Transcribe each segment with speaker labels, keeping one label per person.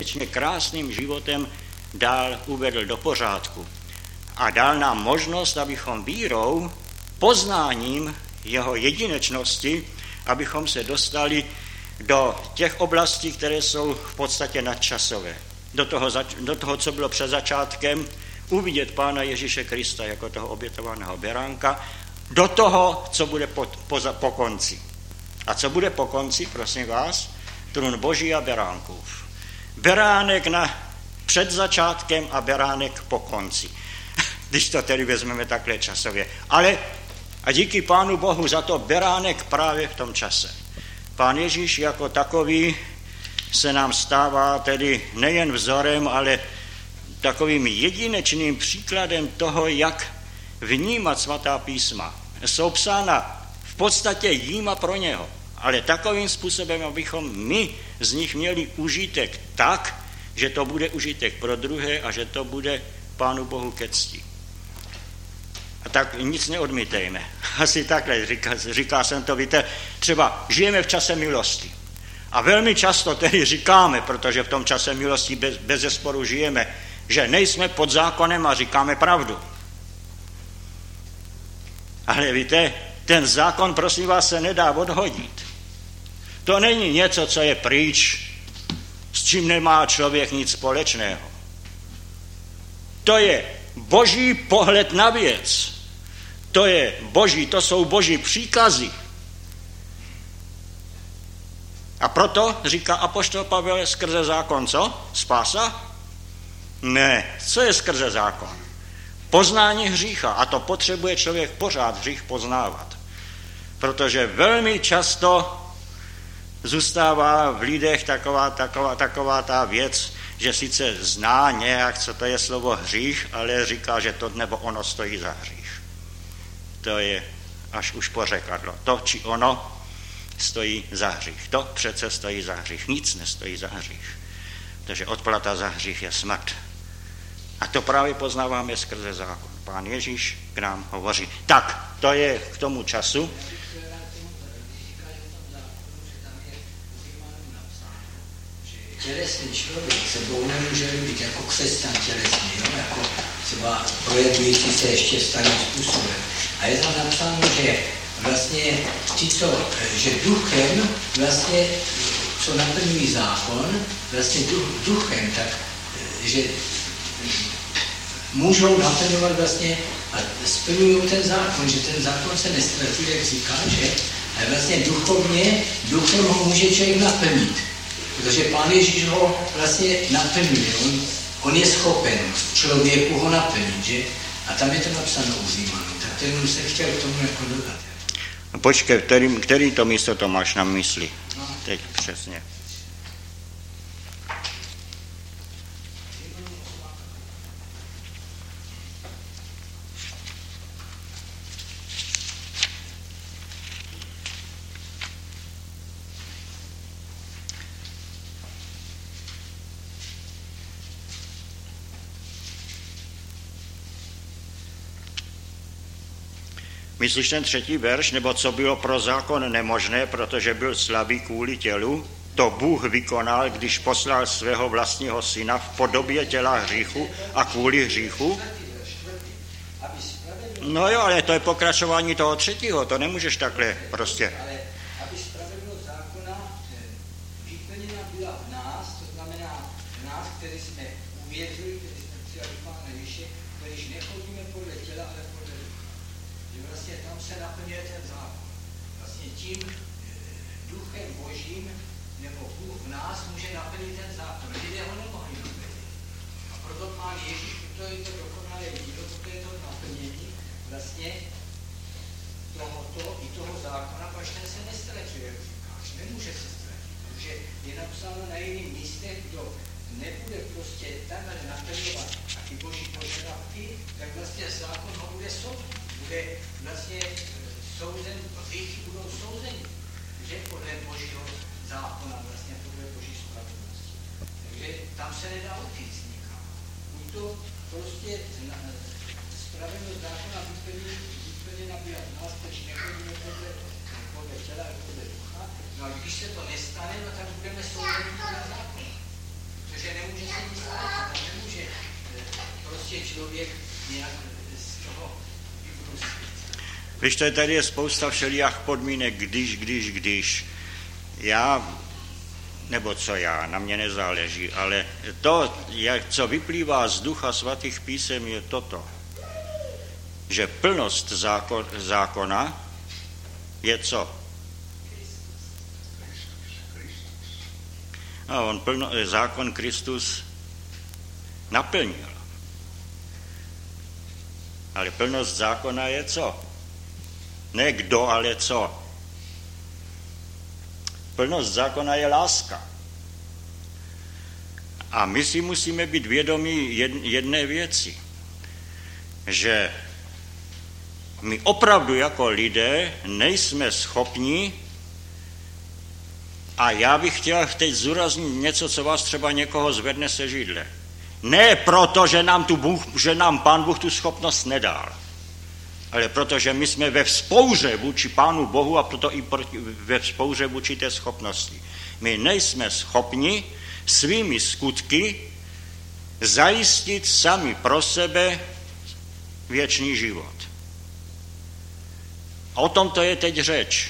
Speaker 1: krásným životem dál uvedl do pořádku a dal nám možnost, abychom vírou, poznáním jeho jedinečnosti, abychom se dostali do těch oblastí, které jsou v podstatě nadčasové. Do toho, co bylo před začátkem, uvidět Pána Ježíše Krista jako toho obětovaného beránka, do toho, co bude po konci. A co bude po konci, prosím vás? Trůn Boží a beránkův. Beránek před začátkem a beránek po konci. Když to tedy vezmeme takhle časově. Ale a díky Pánu Bohu za to beránek právě v tom čase. Pán Ježíš jako takový se nám stává tedy nejen vzorem, ale takovým jedinečným příkladem toho, jak vnímat svatá písma. Jsou psána v podstatě jím a pro něho, ale takovým způsobem, abychom my z nich měli užitek tak, že to bude užitek pro druhé a že to bude Pánu Bohu ke cti. A tak nic neodmítejme. Asi takhle říká jsem to, víte, třeba žijeme v čase milosti. A velmi často tedy říkáme, protože v tom čase milosti bezesporu žijeme, že nejsme pod zákonem a říkáme pravdu. Ale víte, ten zákon, prosím vás, se nedá odhodit. To není něco, co je pryč, s čím nemá člověk nic společného. To je Boží pohled na věc. To jsou Boží příkazy. A proto říká apoštol Pavel skrze zákon, co? Spása? Ne. Co je skrze zákon? Poznání hřícha. A to potřebuje člověk pořád hřích poznávat. Protože velmi často zůstává v lidech taková ta věc, že sice zná nějak, co to je slovo hřích, ale říká, že to nebo ono stojí za hřích. To je až už pořekadlo. To či ono stojí za hřích. To přece stojí za hřích. Nic nestojí za hřích. Takže odplata za hřích je smrt. A to právě poznáváme skrze zákon. Pán Ježíš k nám hovoří. Tak, to je k tomu času.
Speaker 2: Tělesný člověk sebou nemůže být jako křesťan tělesný, jako třeba projevující se ještě starým způsobem. A je tam napsáno, že vlastně že duchem vlastně, co naplňují zákon, vlastně duchem, tak, že můžou naplňovat vlastně a splňují ten zákon, že ten zákon se nestratí, jak říká, že vlastně duchem ho může člověk naplnit. Protože Pán Ježíš ho vlastně naplňuje. On je schopen člověku ho naplnit, že? A tam je to napsáno u Římanů. Tak to jenom se chtěl k tomu jako dodat.
Speaker 1: No počkej, který to místo to máš na mysli? No. Teď přesně. Myslíš ten 3. verš, nebo co bylo pro zákon nemožné, protože byl slabý kvůli tělu, to Bůh vykonal, když poslal svého vlastního syna v podobě těla hříchu a kvůli hříchu? No jo, ale to je pokračování toho 3. To nemůžeš takhle prostě.
Speaker 2: Ale aby spravedlnost zákona vyplněna byla v nás, to znamená v nás, kteří jsme uvěřili, kteří jsme přijali Pána Ježíše, kteří nechodíme podle těla, ale podle ducha. Že vlastně tam se naplňuje ten zákon. Vlastně tím duchem Božím nebo Bůh v nás může naplnit ten zákon. Lidé ho nemohli naplnit. A proto Pán Ježíš, to je to dokonalé dílo, to je to naplnění vlastně toho zákona, protože ten se nestratí, jak říkáš. Nemůže se ztratit, protože je napsáno na jiných místech, kdo nebude prostě takhle naplňovat taky Boží požadavky, tak vlastně zákon ho bude soudit. Bude vlastně souzen, hříchy budou souzeni, že podle Božího zákona, vlastně podle Boží spravedlnosti. Takže tam se nedá utíct nikam. Buď to prostě spravedlnost zákona vyplněna byla v nás, kteří nechodíme podle těla, podle ducha. No a když se to nestane, no tak budeme souzeni podle zákona. Protože člověk nějak z toho vybrusí.
Speaker 1: Víš, tady je spousta všelijak podmínek, když. Na mě nezáleží, ale to, co vyplývá z Ducha svatých písem, je toto, že plnost zákona je co? A zákon Kristus naplnil. Ale plnost zákona je co? Ne kdo, ale co? Plnost zákona je láska. A my si musíme být vědomí jedné věci, že my opravdu jako lidé nejsme schopni, a já bych chtěl teď zúraznit něco, co vás třeba někoho zvedne se židle. Ne proto, že nám Pán Bůh tu schopnost nedal, ale protože my jsme ve vzpouře vůči Pánu Bohu a proto i ve vzpouře vůči té schopnosti. My nejsme schopni svými skutky zajistit sami pro sebe věčný život. O tom to je teď řeč.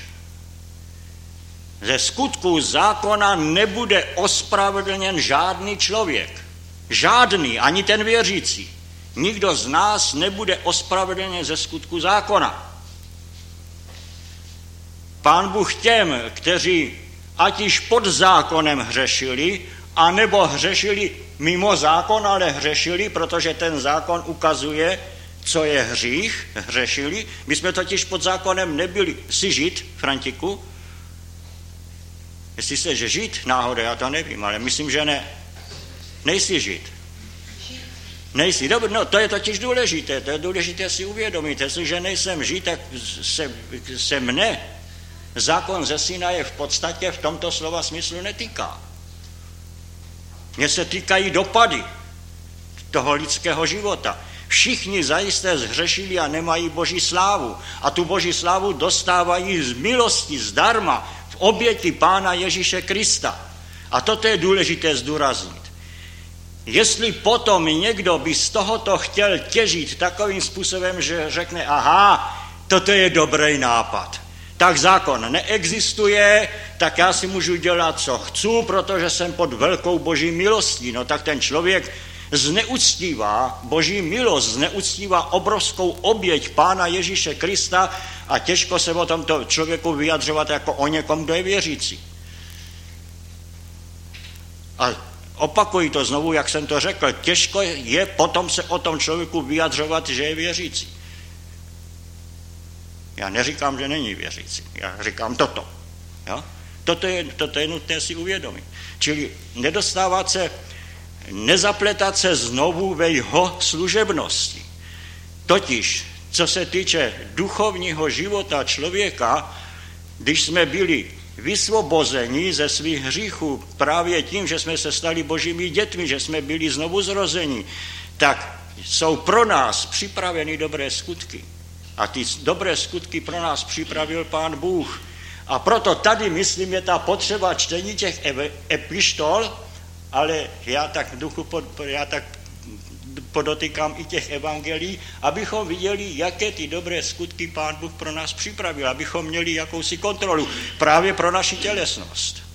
Speaker 1: Ze skutků zákona nebude ospravedlněn žádný člověk. Žádný, ani ten věřící. Nikdo z nás nebude ospravedlněn ze skutku zákona. Pán Bůh těm, kteří ať již pod zákonem hřešili, anebo hřešili mimo zákon, ale hřešili, protože ten zákon ukazuje, co je hřích, hřešili. My jsme totiž pod zákonem nebyli. Jsi žid, Frantiku? Jestli jsi žid, náhodou, já to nevím, ale myslím, že ne. Nejsi žid. Nejsi, dobře, no to je totiž důležité, to je důležité si uvědomit, jestliže nejsem žid, tak se mne zákon ze Sinaje v podstatě v tomto slova smyslu netýká. Mně se týkají dopady toho lidského života. Všichni zajisté zhřešili a nemají Boží slávu. A tu Boží slávu dostávají z milosti, zdarma, v oběti Pána Ježíše Krista. A toto je důležité zdůraznit. Jestli potom někdo by z tohoto chtěl těžit takovým způsobem, že řekne, aha, toto je dobrý nápad, tak zákon neexistuje, tak já si můžu dělat, co chci, protože jsem pod velkou Boží milostí. No tak ten člověk zneuctívá Boží milost, zneuctívá obrovskou oběť Pána Ježíše Krista a těžko se o tomto člověku vyjadřovat jako o někom, kdo je věřící. A opakuji to znovu, jak jsem to řekl, těžko je potom se o tom člověku vyjadřovat, že je věřící. Já neříkám, že není věřící, já říkám toto. Jo? Toto je nutné si uvědomit. Čili nedostávat se, nezapletat se znovu ve jeho služebnosti. Totiž, co se týče duchovního života člověka, když jsme byli vysvobozeni ze svých hříchů právě tím, že jsme se stali Božími dětmi, že jsme byli znovu zrozeni, tak jsou pro nás připraveny dobré skutky. A ty dobré skutky pro nás připravil Pán Bůh. A proto tady, myslím, je ta potřeba čtení těch epištol, ale já tak podotýkám i těch evangelií, abychom viděli, jaké ty dobré skutky Pán Bůh pro nás připravil, abychom měli jakousi kontrolu právě pro naši tělesnost.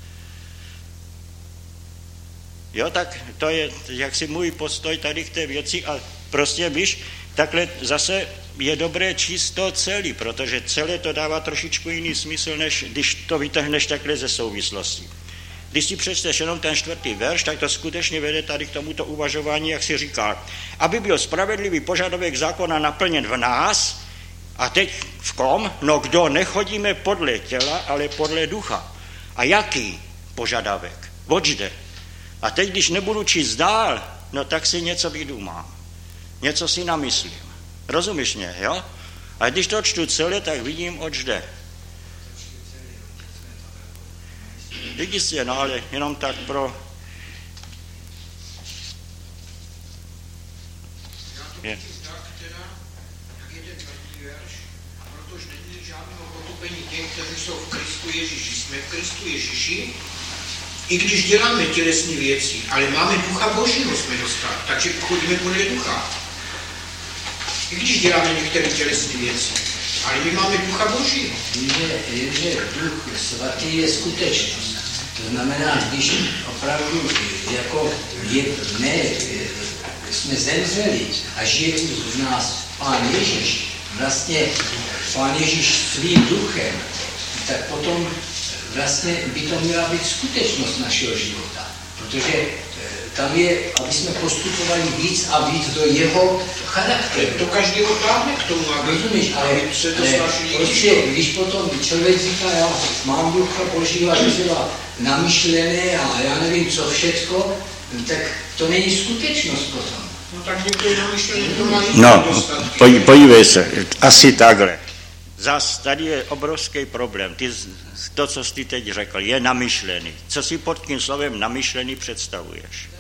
Speaker 1: Jo, tak to je jaksi můj postoj tady k té věci a prostě víš, takhle zase je dobré číst to celý, protože celé to dává trošičku jiný smysl, než když to vytrhneš takhle ze souvislostí. Když si přečteš jenom ten 4. verš, tak to skutečně vede tady k tomuto uvažování, jak si říká, aby byl spravedlivý požadavek zákona naplněn v nás, a teď v kom? No kdo nechodíme podle těla, ale podle ducha. A jaký požadavek? Oč jde? A teď, když nebudu číst dál, no tak si něco vydumám. Něco si namyslím. Rozumíš mě, jo? A když to čtu celé, tak vidím, oč jde. Jistě, no ale jenom tak pro...
Speaker 2: Já to tak teda, jak je ten 4. verš, protože není žádného potupení těch, kteří jsou v Kristu Ježíši. Jsme v Kristu Ježíši, i když děláme tělesné věci, ale máme ducha Božího jsme dostali, takže chodíme podle ducha. I když děláme některé tělesné věci. Ale my máme Ducha Božího.
Speaker 3: Jenže Duch Svatý je skutečnost. To znamená, když opravdu jako jsme zemřeli a žije v nás Pán Ježíš, vlastně Pán Ježíš svým duchem, tak potom vlastně by to měla být skutečnost našeho života. Protože tam je, aby jsme postupovali víc a víc do jeho charakteru.
Speaker 2: To každého táhne k tomu,
Speaker 3: rozumíš, ale prostě, když potom člověk říká, já mám Ducha Božího a třeba namyšlené a já nevím co všecko, tak to není skutečnost potom.
Speaker 2: No tak někdo namyšlené to má
Speaker 1: podívej se, asi takhle. Zas tady je obrovský problém. To, co jsi teď řekl, je namyšlený. Co si pod tím slovem namyšlený představuješ?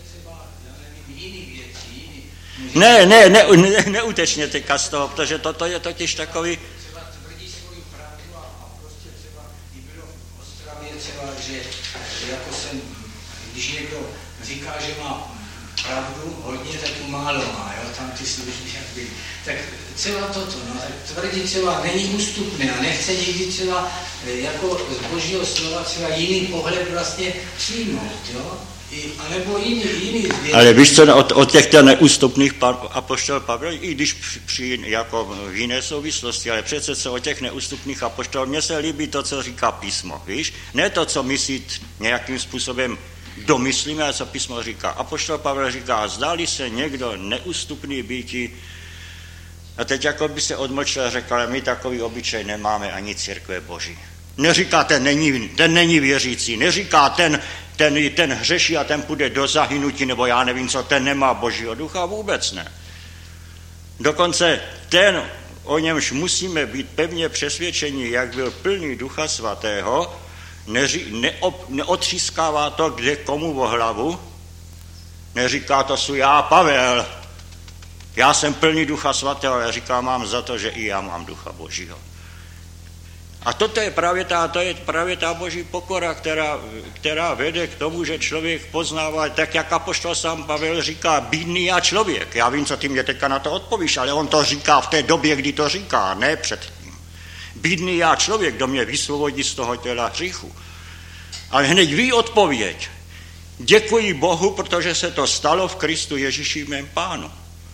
Speaker 1: Neutečně teďka z toho, protože toto je totiž takový...
Speaker 3: Třeba tvrdí svoji pravdu a prostě třeba i bylo v Ostravě třeba, že jako jsem, když někdo říká, že má pravdu hodně, tak tu málo má, jo, tam ty služby jak byly. Tak třeba toto, no, tak tvrdí třeba není ústupné a nechce někdy třeba jako z Božího slova třeba jiný pohled vlastně přijmout, jo. A nebo jiný věc.
Speaker 1: Ale víš co, od těchto neústupných apoštol Pavel, i když jako v jiné souvislosti, ale přece co o těch neústupných apoštolů, mně se líbí to, co říká písmo, víš? Ne to, co my si nějakým způsobem domyslíme, ale co písmo říká. Apoštol Pavel říká, zdáli se někdo neústupný býti, a teď jako by se odmlčil a řekl, ale my takový obyčej nemáme ani církve Boží. Neříká, ten není věřící, neříká, ten hřeší a ten půjde do zahynutí, nebo já nevím co, ten nemá Božího ducha, vůbec ne. Dokonce ten, o němž musíme být pevně přesvědčeni, jak byl plný Ducha Svatého, neotřískává to kde komu o hlavu, neříká, to jsou já, Pavel, já jsem plný Ducha Svatého, ale říká, mám za to, že i já mám Ducha Božího. A to je právě ta Boží pokora, která vede k tomu, že člověk poznává, tak jak apoštol sám Pavel říká, bídný já člověk. Já vím, co ty mě teďka na to odpovíš, ale on to říká v té době, kdy to říká, ne předtím. Bídný já člověk, kdo mě vysvobodí z toho těla hříchu. Ale hned ví odpověď. Děkuji Bohu, protože se to stalo v Kristu Ježíši mém Pánu.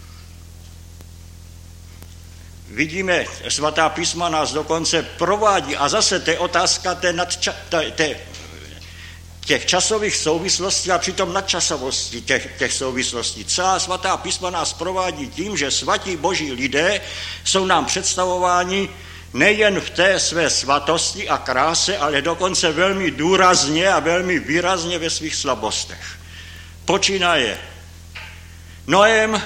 Speaker 1: Vidíme, svatá písma nás dokonce provádí a zase to je otázka těch časových souvislostí a přitom nadčasovosti těch souvislostí. Celá svatá písma nás provádí tím, že svatí boží lidé jsou nám představováni nejen v té své svatosti a kráse, ale dokonce velmi důrazně a velmi výrazně ve svých slabostech. Počínaje Noem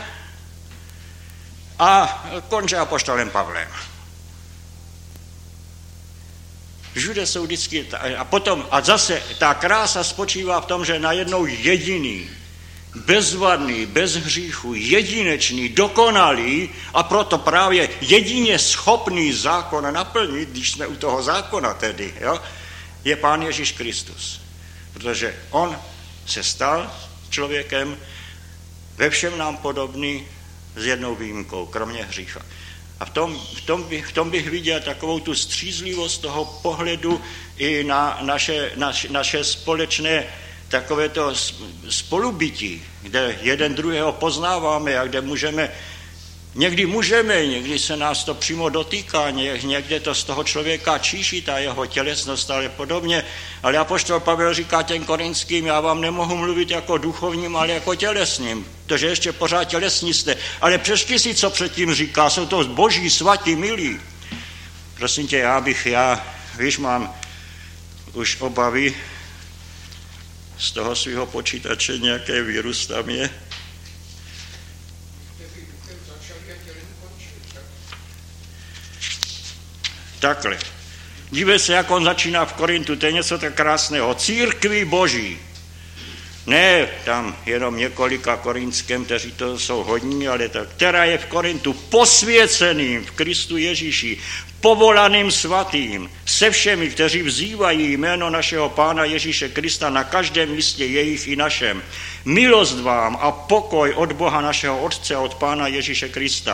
Speaker 1: a končí apoštolem Pavlem. Všude jsou vždycky, a zase ta krása spočívá v tom, že najednou jediný, bezvadný, bez hříchu, jedinečný, dokonalý a proto právě jedině schopný zákon naplnit, když jsme u toho zákona tedy, jo, je Pán Ježíš Kristus. Protože on se stal člověkem, ve všem nám podobný, s jednou výjimkou, kromě hřícha. A v tom bych viděl takovou tu střízlivost toho pohledu i na naše společné takovéto spolubytí, kde jeden druhého poznáváme a kde někdy se nás to přímo dotýká, někde to z toho člověka číší, ta jeho tělesnost, ale podobně. Ale apoštol Pavel říká těm korinským, já vám nemohu mluvit jako duchovním, ale jako tělesným, protože ještě pořád tělesní jste. Ale přečti si, co předtím říká, jsou to boží, svatí, milí. Prosím tě, víš, mám už obavy z toho svého počítače, nějaký virus tam je. Takhle. Dívej se, jak on začíná v Korintu, to je něco tak krásného. Církvi boží. Ne tam jenom několika korinském, kteří to jsou hodní, ale tak, která je v Korintu posvěceným v Kristu Ježíši, povolaným svatým, se všemi, kteří vzývají jméno našeho Pána Ježíše Krista na každém místě jejich i našem. Milost vám a pokoj od Boha našeho Otce a od Pána Ježíše Krista.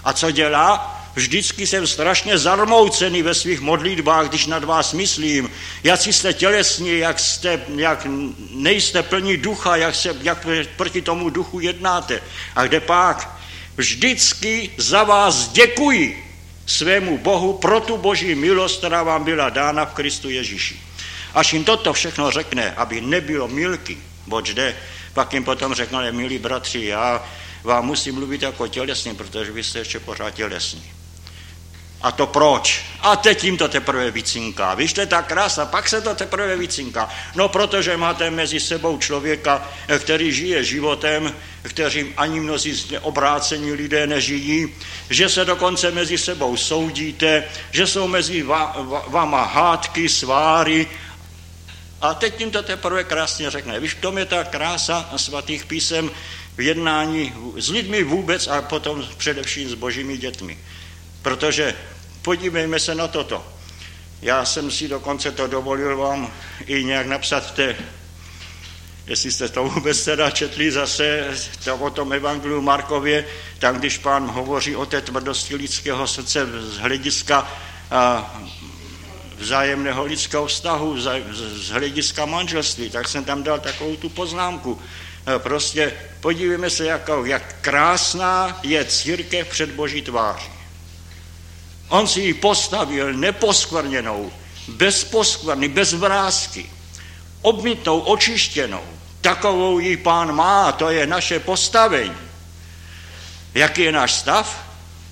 Speaker 1: A co dělá? Vždycky jsem strašně zarmoucený ve svých modlitbách, když nad vás myslím, jak jste tělesní, jak nejste plní ducha, jak proti tomu duchu jednáte. A kde pak? Vždycky za vás děkuji svému Bohu pro tu boží milost, která vám byla dána v Kristu Ježíši. Až jim toto všechno řekne, aby nebylo mylky, boč jde, pak jim potom řekne, ale milí bratři, já vám musím mluvit jako tělesný, protože vy jste ještě pořád tělesní. A to proč? A teď jim to teprve vycinká. Víš, to je ta krása, pak se to teprve vycinká. No, protože máte mezi sebou člověka, který žije životem, kterým ani mnozí obrácení lidé nežijí, že se dokonce mezi sebou soudíte, že jsou mezi váma hádky, sváry. A teď jim to teprve krásně řekne. Víš, v tom je ta krása svatých písem v jednání s lidmi vůbec a potom především s božími dětmi. Protože podívejme se na toto. Já jsem si dokonce to dovolil vám i nějak napsat jestli jste to vůbec teda četli zase o tom evangeliu Markově, tam když pán hovoří o té tvrdosti lidského srdce z hlediska vzájemného lidského vztahu, z hlediska manželství, tak jsem tam dal takovou tu poznámku. Prostě podívejme se, jak krásná je církev před boží tváří. On si ji postavil neposkvrněnou, bez poskvrny, bez vrásky, obmytou, očištěnou. Takovou ji pán má, to je naše postavení. Jaký je náš stav?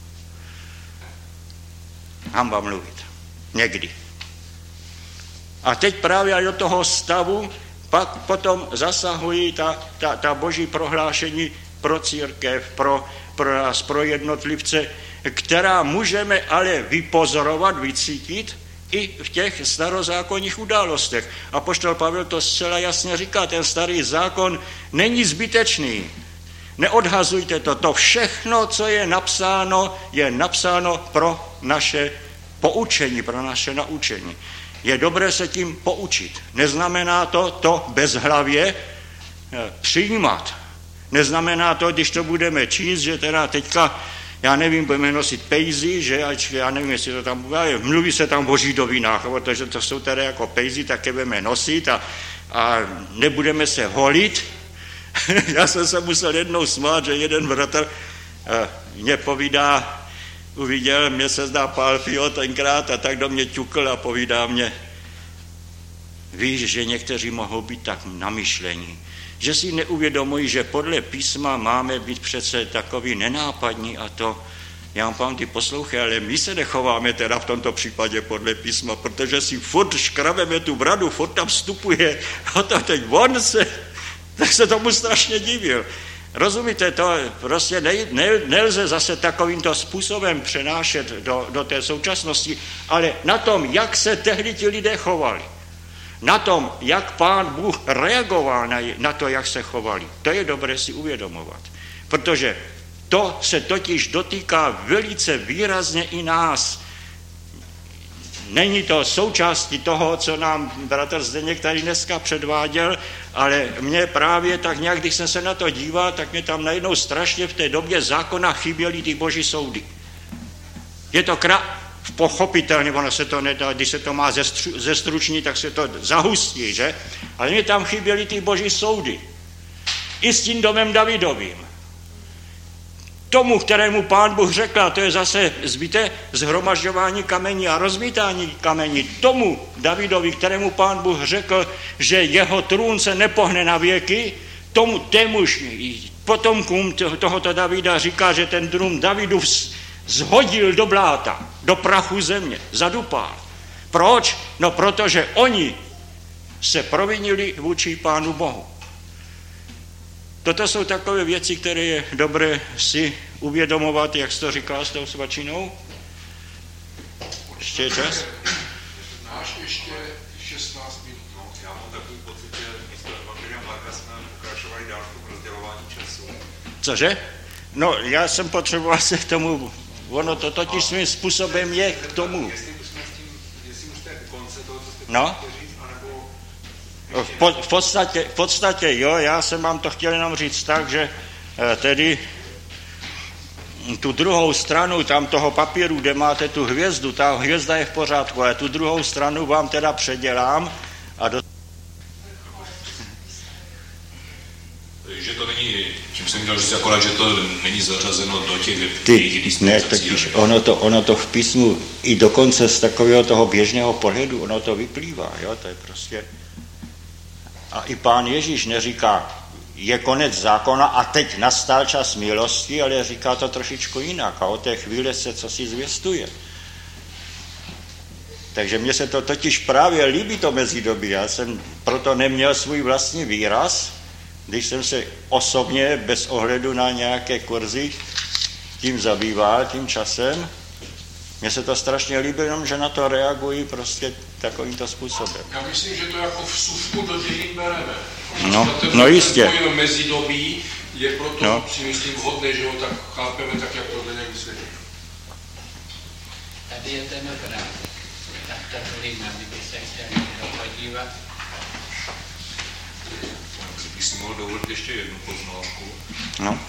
Speaker 1: Hanba mluvit. Někdy. A teď právě do toho stavu pak potom zasahují ta boží prohlášení pro církev, pro nás, pro jednotlivce, která můžeme ale vypozorovat, vycítit i v těch starozákonních událostech. Apoštol Pavel to zcela jasně říká, ten starý zákon není zbytečný. Neodhazujte to. To všechno, co je napsáno pro naše poučení, pro naše naučení. Je dobré se tím poučit. Neznamená to bezhlavě přijímat. Neznamená to, když to budeme číst, že teda teďka, já nevím, budeme nosit pejzy, že já nevím, jestli to tam bude, mluví se tam o žídovinách, protože to jsou teda jako pejzy, tak je budeme nosit a nebudeme se holit. Já jsem se musel jednou smát, že jeden bratr mě povídá, uviděl, mě se zdá Pálfio tenkrát a tak do mě ťukl a povídá mě, víš, že někteří mohou být tak namyšlení, že si neuvědomují, že podle písma máme být přece takový nenápadní a to, já vám pán, ty poslouchej, ale my se nechováme teda v tomto případě podle písma, protože si furt škrabeme tu bradu, furt tam vstupuje a to teď on tak se tomu strašně divil. Rozumíte, to prostě nelze zase takovýmto způsobem přenášet do té současnosti, ale na tom, jak se tehdy ti lidé chovali, na tom, jak pán Bůh reagoval na to, jak se chovali, to je dobré si uvědomovat. Protože to se totiž dotýká velice výrazně i nás. Není to součástí toho, co nám bratr Zdeněk tady dneska předváděl, ale mě právě tak nějak, když jsem se na to díval, tak mě tam najednou strašně v té době zákona chyběly ty boží soudy. Je to pochopitelně, ono se to nedá, když se to má zestručnit, tak se to zahustí, že? Ale mě tam chyběly ty boží soudy. I s tím domem Davidovým. Tomu, kterému pán Bůh řekl, to je zase zhromažďování kamení a rozmítání kamení, tomu Davidovi, kterému pán Bůh řekl, že jeho trůn se nepohne na věky, témuž potomkům tohoto Davida říká, že ten trůn Davidův zhodil do bláta, do prachu země, zadupál. Proč? No protože oni se provinili vůči pánu Bohu. Toto jsou takové věci, které je dobré si uvědomovat, jak jsi to říkal s tou svačinou. Ještě je čas?
Speaker 4: Máš ještě 16 minut. No, já mám takový pocit, že místo evangelia Marka jsme pokračovali dál v tom rozdělování času.
Speaker 1: Cože? No, já jsem potřeboval se k tomu, ono to totiž svým způsobem je k tomu.
Speaker 4: Jestli už jste u konce toho, co jste
Speaker 1: no?
Speaker 4: říct, anebo...
Speaker 1: V podstatě jo, já jsem vám to chtěl jenom říct tak, že tedy tu druhou stranu tam toho papíru, kde máte tu hvězdu, ta hvězda je v pořádku, ale tu druhou stranu vám teda předělám a
Speaker 4: Že to není, tím jsem měl říct akorát, že to není zařazeno do těch
Speaker 1: ne, totiž ono to v písmu i dokonce z takového toho běžného pohledu, ono to vyplývá, jo, to je prostě. A i Pán Ježíš neříká, je konec zákona a teď nastal čas milosti, ale říká to trošičku jinak a od té chvíle se cosi zvěstuje. Takže mně se to totiž právě líbí to mezidobí, já jsem proto neměl svůj vlastní výraz, když jsem se osobně, bez ohledu na nějaké kurzy, tím zabýval, tím časem. Mně se to strašně líbí, jenom že na to reagují prostě takovýmto způsobem.
Speaker 5: Já myslím, že to jako vsuvku do dějin bereme.
Speaker 1: No jistě.
Speaker 5: To mezidobí je proto, si myslím, vhodné, že ho tak chápeme, tak jak to nějak vysvětlí.
Speaker 2: Tady je ten obrázek. Tak ta hlina, kdyby se chtěli podívat.
Speaker 4: Kdybych si mohl dovolit ještě jednu poznámku.
Speaker 1: No.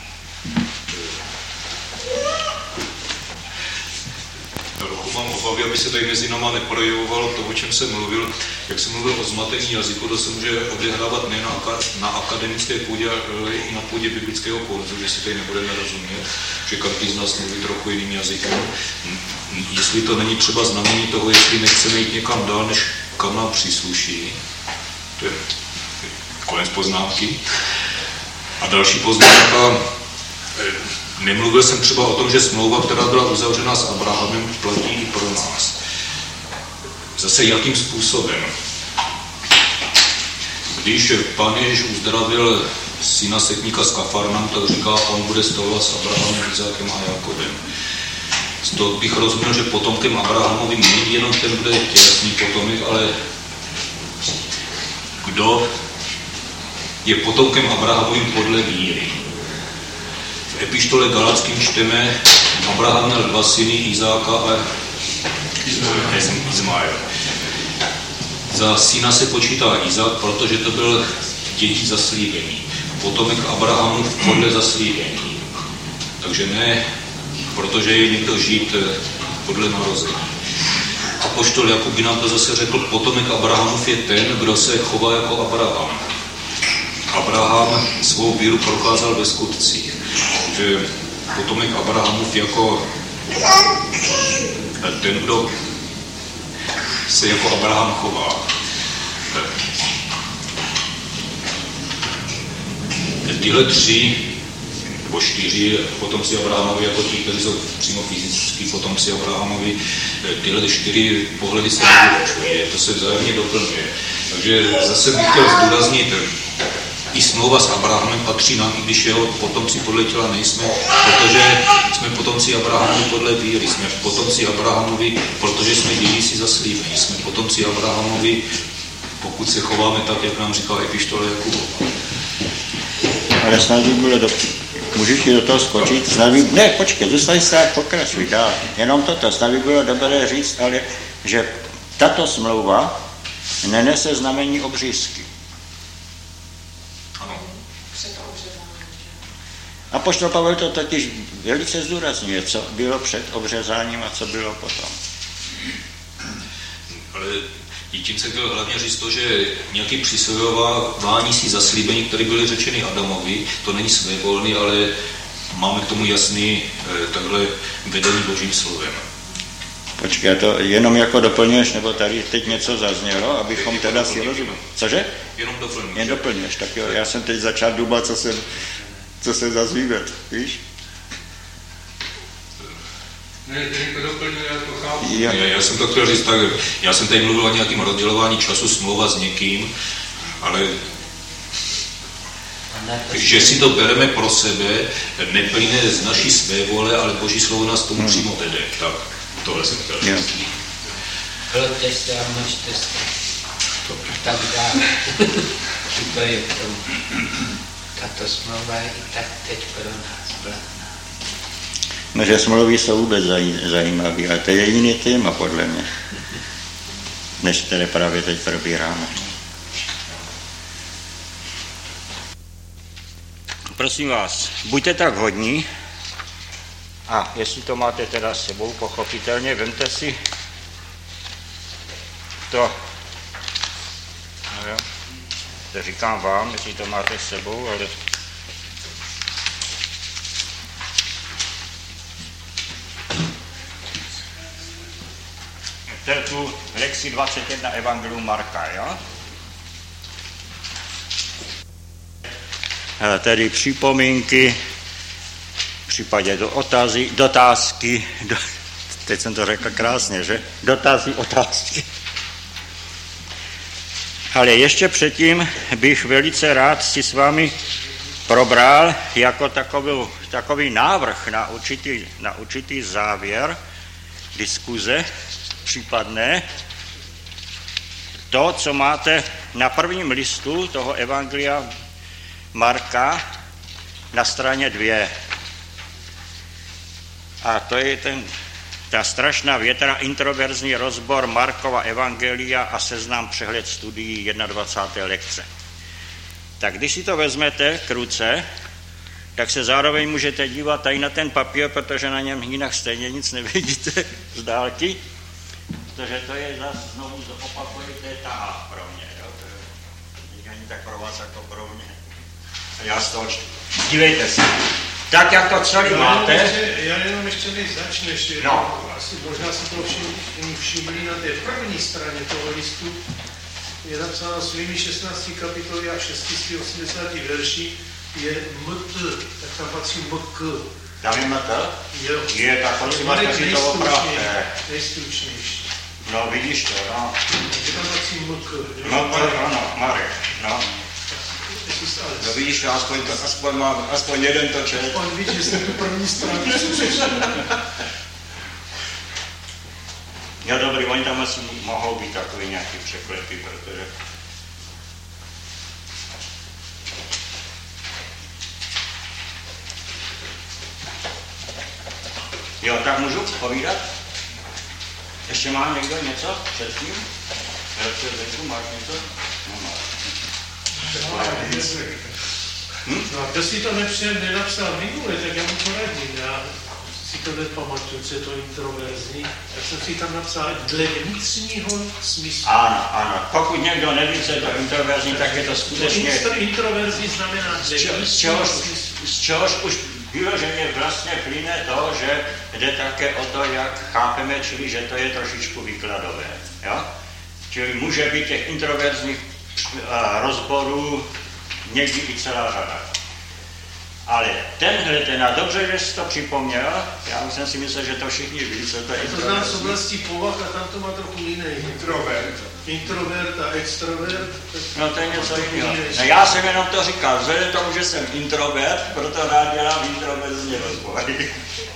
Speaker 4: Trochu mám obavy, aby se tady mezi náma neprojevovalo to, o čem jsem mluvil. Jak jsem mluvil o zmatení jazyku, to se může odehrávat nejen na akademické půdě, ale i na půdě biblického kurzu, že si tady nebudeme rozumět, že každý z nás mluví trochu jiným jazykem. Jestli to není třeba znamení toho, jestli nechceme jít někam dál, než kam nám přísluší. To je konec poznámky. A další poznámka. Nemluvil jsem třeba o tom, že smlouva, která byla uzavřena s Abrahamem, platí i pro nás. Zase jakým způsobem? Když Pán Ježíš uzdravil syna setníka z Kafarnaum, tak říká, on bude stolovat s Abrahamem, Izákem a Jakobem. Z toho bych rozuměl, že potomkem Abrahamovým není jenom ten, kdo je tělesný potomek, ale kdo je potomkem Abrahamovým podle víry. V epištole Galackým čteme, Abraham měl 2 syny, Izáka a Izmael. Za syna se počítá Izák, protože to byl děti zaslíbení. Potomek Abrahamu podle zaslíbení. Takže ne, protože je někdo žít podle narození. Apoštol Jakub by nám to zase řekl, potomek Abrahamův je ten, kdo se chová jako Abraham. Abraham svou víru prokázal ve skutcích. Že potomek Abrahamův jako ten, kdo se jako Abraham chová. Tyhle 3 nebo 4 potomci Abrahamovi, jako ti, kteří jsou přímo fyzický potomci Abrahamovi, tyhle 4 pohledy se nevylučují, to se vzájemně doplňuje. Takže zase bych chtěl zdůraznit, i smlouva s Abrahamem patří nám, i když jeho potomci podle těla nejsme, protože jsme potomci Abrahamovi podle víry, jsme potomci Abrahamovi, protože jsme dědíci zaslíbení, jsme potomci Abrahamovi, pokud se chováme tak, jak nám říkal epištola Jakubova.
Speaker 1: Ale snad by bylo můžeš do toho skočit? Snad by... Ne, počkej, zůstaň se, pokračuj dál. Jenom toto, snad by bylo dobré říct, ale že tato smlouva nenese znamení obřízky. Apoštol Pavel to totiž velice zdůrazňuje, co bylo před obřezáním a co bylo potom.
Speaker 4: Ale tím se chtěl hlavně říct to, že nějaký přisvojování si zaslíbení, které byly řečeny Adamovi, to není svévolný, ale máme k tomu jasný takhle vedení Božím slovem.
Speaker 1: Počkej, to jenom jako doplňuješ, nebo tady teď něco zaznělo, abychom teda si rozuměli. Cože?
Speaker 4: Jenom doplňuješ.
Speaker 1: Jen doplňuješ, tak jo, já jsem teď začal dubat, co se zazvívat, víš?
Speaker 5: Ne, to doplňuje, já to chápu.
Speaker 4: Já jsem to chtěl říct tak, já jsem tady mluvil o nějakém rozdělování času, smlouva s někým, ale že si to bereme pro sebe, neplyne z naší své vole, ale Boží slovo nás tomu přímo vede. Tak, tohle jsem chtěl říct.
Speaker 2: Hledte se a množte se. Tak dále. To je v tom. Tato smlouva je i tak teď pro nás platná.
Speaker 1: No, že smlouvy jsou vůbec zajímavé, ale to je jiný téma, podle mě, než které právě teď probíráme. Prosím vás, buďte tak hodní A jestli to máte teda s sebou, pochopitelně, vemte si to, no jo, to říkám vám, jestli to máte s sebou, ale to je tu lekci 21 Evangelium Marka, jo? Tedy připomínky, v případě dotázky, teď jsem to řekl krásně, že? Dotazy, otázky. Ale ještě předtím bych velice rád si s vámi probral jako takový návrh na určitý závěr diskuze případné to, co máte na prvním listu toho Evangelia Marka na straně 2. A to je ta strašná věta, introverzní rozbor Markova Evangelia a seznam přehled studií 21. lekce. Tak když si to vezmete k ruce, tak se zároveň můžete dívat tady na ten papír, protože na něm jinak stejně nic nevidíte z dálky, protože to je zase znovu opakuje, to je tahák pro mě. Jo? To je ani tak pro vás jako pro mě. Já z toho dívejte se. Tak, jak to celý máte.
Speaker 6: Já jenom ještě než začneš,
Speaker 1: no.
Speaker 6: Asi možná si to všimli na té první straně toho listu, je napsáno svými 16 kapitoly a 680 verší, je MT, tak tam patří MK.
Speaker 1: Tam je MT?
Speaker 6: Jo.
Speaker 1: Je, tak prosím vás, si to opravte.
Speaker 6: Nejstručnější.
Speaker 1: No, vidíš to, no.
Speaker 6: Je tam patří MK.
Speaker 1: No, ano, Marek, no. No vidíš, aspoň jeden to čet.
Speaker 6: On ví, že jste tu první stranu přešel.
Speaker 1: Jo, dobrý, oni tam asi mohou být takový nějaký překlepy, protože... Jo, tak můžu povídat? Ještě má někdo něco předtím? Máš něco? No, máš.
Speaker 6: No a kdo si to nenapsal minule, tak já mu poradím. Já si to nepamatuju, co je to introverzní, tak jsem si tam napsal dle vnitřního smyslu.
Speaker 1: Ano. Pokud někdo neví, co je to introverzní, tak je to skutečně...
Speaker 6: Introverzní znamená dle vnitřního smyslu.
Speaker 1: Z čehož už vyloženě vlastně plyne to, že jde také o to, jak chápeme, čili že to je trošičku výkladové. Jo? Čili může být těch introverzních rozborů někdy i celá řada. Ale tenhle, dobře, že jsi to připomněl, já jsem si myslel, že to všichni ví, co to je.
Speaker 6: To znám z oblasti povah a tam to má trochu jiný. Introvert a extrovert.
Speaker 1: No to je něco jiného. No já jsem jenom to říkal, vzhledem tomu, že jsem introvert, proto rád dělám introverzní rozbory.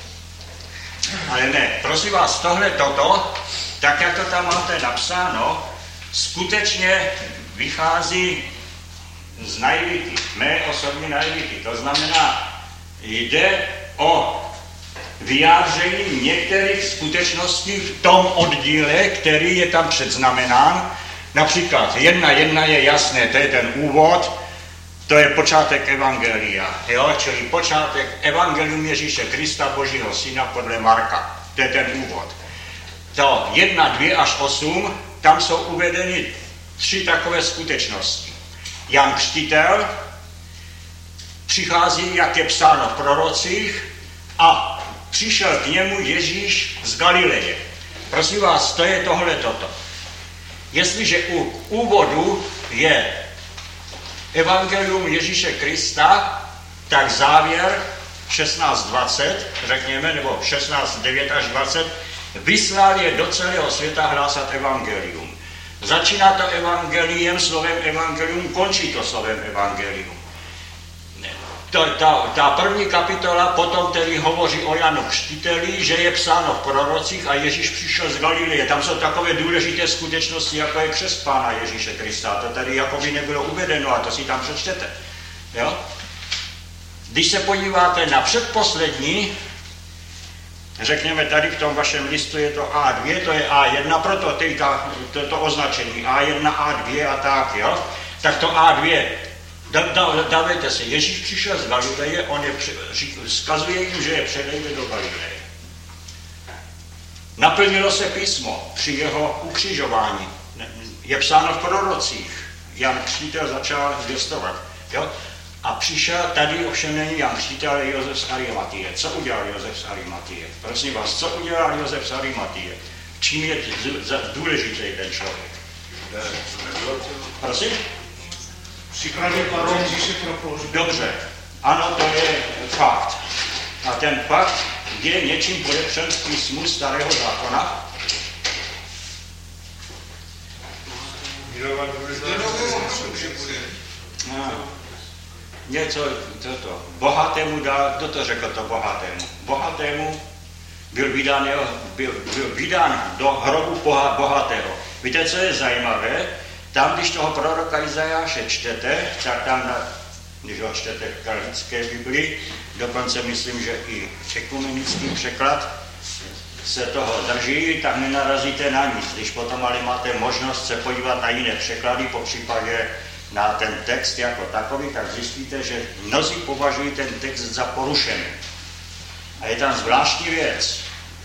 Speaker 1: Ale ne, prosím vás, toto, tak jak to tam máte napsáno, skutečně vychází z naivity, mé osobní naivity. To znamená, jde o vyjádření některých skutečností v tom oddíle, který je tam předznamenán. Například 1.1 je jasné, to je ten úvod, to je počátek Evangelia, jo? Čili počátek Evangelium Ježíše Krista, Božího Syna podle Marka. To je ten úvod. To 1, 2 až 8, tam jsou uvedeny 3 takové skutečnosti. Jan Křtitel přichází, jak je psáno v prorocích, a přišel k němu Ježíš z Galileje. Prosím vás, to je toto. Jestliže u úvodu je Evangelium Ježíše Krista, tak závěr 16:20, řekněme, nebo 16:9 až 20, vyslal je do celého světa hlásat evangelium. Začíná to evangeliem, slovem evangelium, končí to slovem evangelium. Ta první kapitola potom tedy hovoří o Janu Křtiteli, že je psáno v prorocích a Ježíš přišel z Galileje. Tam jsou takové důležité skutečnosti, jako je křest Pána Ježíše Krista. To tady jako by nebylo uvedeno a to si tam přečtete. Jo? Když se podíváte na předposlední, řekněme tady v tom vašem listu je to A2, to je A1, proto to označení A1, A2 a tak, jo? Tak to A2, Dávejte si, Ježíš přišel z Galileje, on vzkazuje jim, že je předejde do Galileje. Naplnilo se písmo při jeho ukřižování. Je psáno v prorocích. Jan Křtitel začal zvěstovat. Jo? A přišel, tady ovšem není Jan Křtitel, ale Josef z Arimatie. Co udělal Josef z Arimatie? Prosím vás, co udělal Josef z Arimatie? Čím je důležitý ten člověk? Prosím?
Speaker 6: Připravil pár Ježíše pro pohřbu.
Speaker 1: Dobře, ano, to je fakt. A ten fakt je něčím podepřen v písmu Starého zákona. Něco, toto. Bohatému dal, kdo to řekl to bohatému? Bohatému byl vydán do hrobu bohatého. Víte, co je zajímavé? Tam, když toho proroka Izajáše čtete, tak tam, když ho čtete v Kralické Biblii, dokonce myslím, že i ekumenický překlad se toho drží, tak nenarazíte na nic. Když potom ale máte možnost se podívat na jiné překlady, popřípadě na ten text jako takový, tak zjistíte, že mnozí považují ten text za porušený. A je tam zvláštní věc.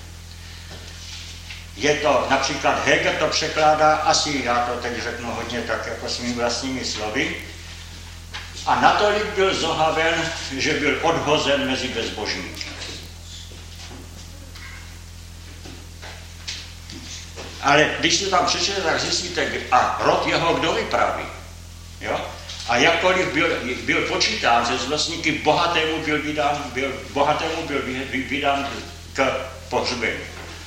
Speaker 1: Je to, například Heger to překládá, asi já to teď řeknu hodně tak jako svými vlastními slovy, a natolik byl zohaven, že byl odhozen mezi bezbožníky. Ale když se tam přečtete, tak zjistíte, a rod jeho kdo vypraví. Jo? A jakkoliv byl počítán se zlostníky, bohatému byl vydán k pohřbení.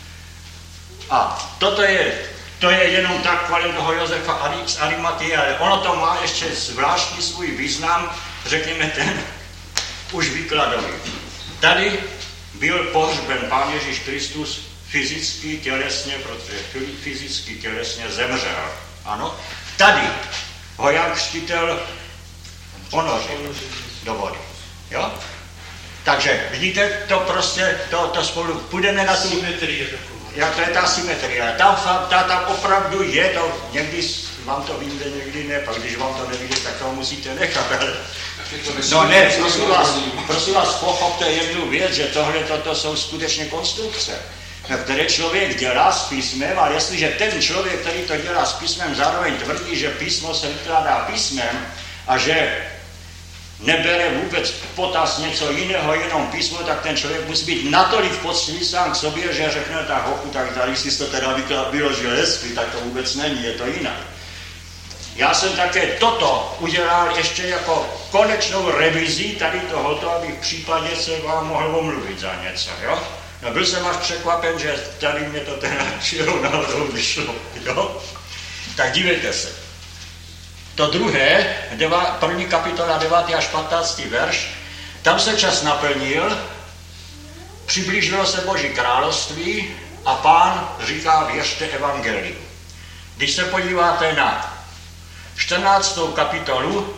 Speaker 1: A to je jenom tak kolem toho Josefa z Arimatie, ale ono to má ještě zvláštní svůj význam, řekněme ten už výkladový. Tady byl pohřben Pán Ježíš Kristus fyzicky, tělesně, protože fyzicky, tělesně zemřel. Ano? Tady ho Jan Křtitel ponořil do vody. Jo? Takže vidíte, to prostě, to spolu, půjdeme na tu...
Speaker 6: Symetrie taková.
Speaker 1: Ja, to je ta symetrie. Tam opravdu je to, někdy vám to vyjde, někdy ne, pak když vám to nevyjde, tak to musíte nechat. No ne, prosím vás, pochopte jednu věc, že toto jsou skutečně konstrukce, které člověk dělá s písmem, a jestliže ten člověk, který to dělá s písmem, zároveň tvrdí, že písmo se vykládá písmem a že nebere vůbec potaz něco jiného, jenom písmo, tak ten člověk musí být natolik poctivý sám k sobě, že řekne tak hochu, tak tady si to teda vyložil hezky, tak to vůbec není, je to jinak. Já jsem také toto udělal ještě jako konečnou revizi tady tohoto, abych v případě se vám mohl omluvit za něco, jo? No, byl jsem až překvapen, že tady mě to teda čirou náhodou vyšlo, jo? Tak dívejte se. To druhé, první kapitola 9. až 15. verš, tam se čas naplnil, přiblížilo se Boží království a Pán říká, věřte evangeliu. Když se podíváte na 14. kapitolu,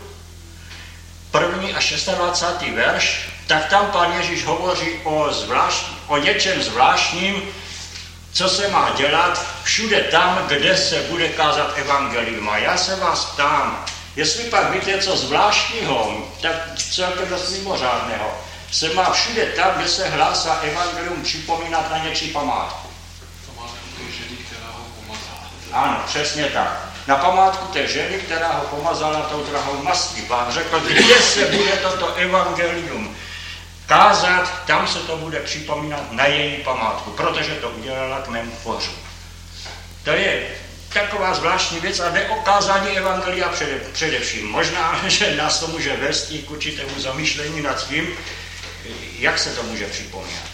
Speaker 1: 1. až 26. verš, tak tam Pán Ježíš hovoří o něčem zvláštním, co se má dělat všude tam, kde se bude kázat evangelium. A já se vás ptám, jestli pak víte co zvláštního, tak celkem dost mimořádného, se má všude tam, kde se hlásá evangelium, připomínat na něčí památku.
Speaker 5: Památku té ženy, která ho pomazala.
Speaker 1: Ano, přesně tak. Na památku té ženy, která ho pomazala tou drahou mastí. Pán řekl, kde se bude toto evangelium kázat, tam se to bude připomínat na její památku, protože to udělala k mému pohřbu. To je taková zvláštní věc a neokázání evangelia především. Možná, že nás to může vést i k určitému zamýšlení nad tím, jak se to může připomínat.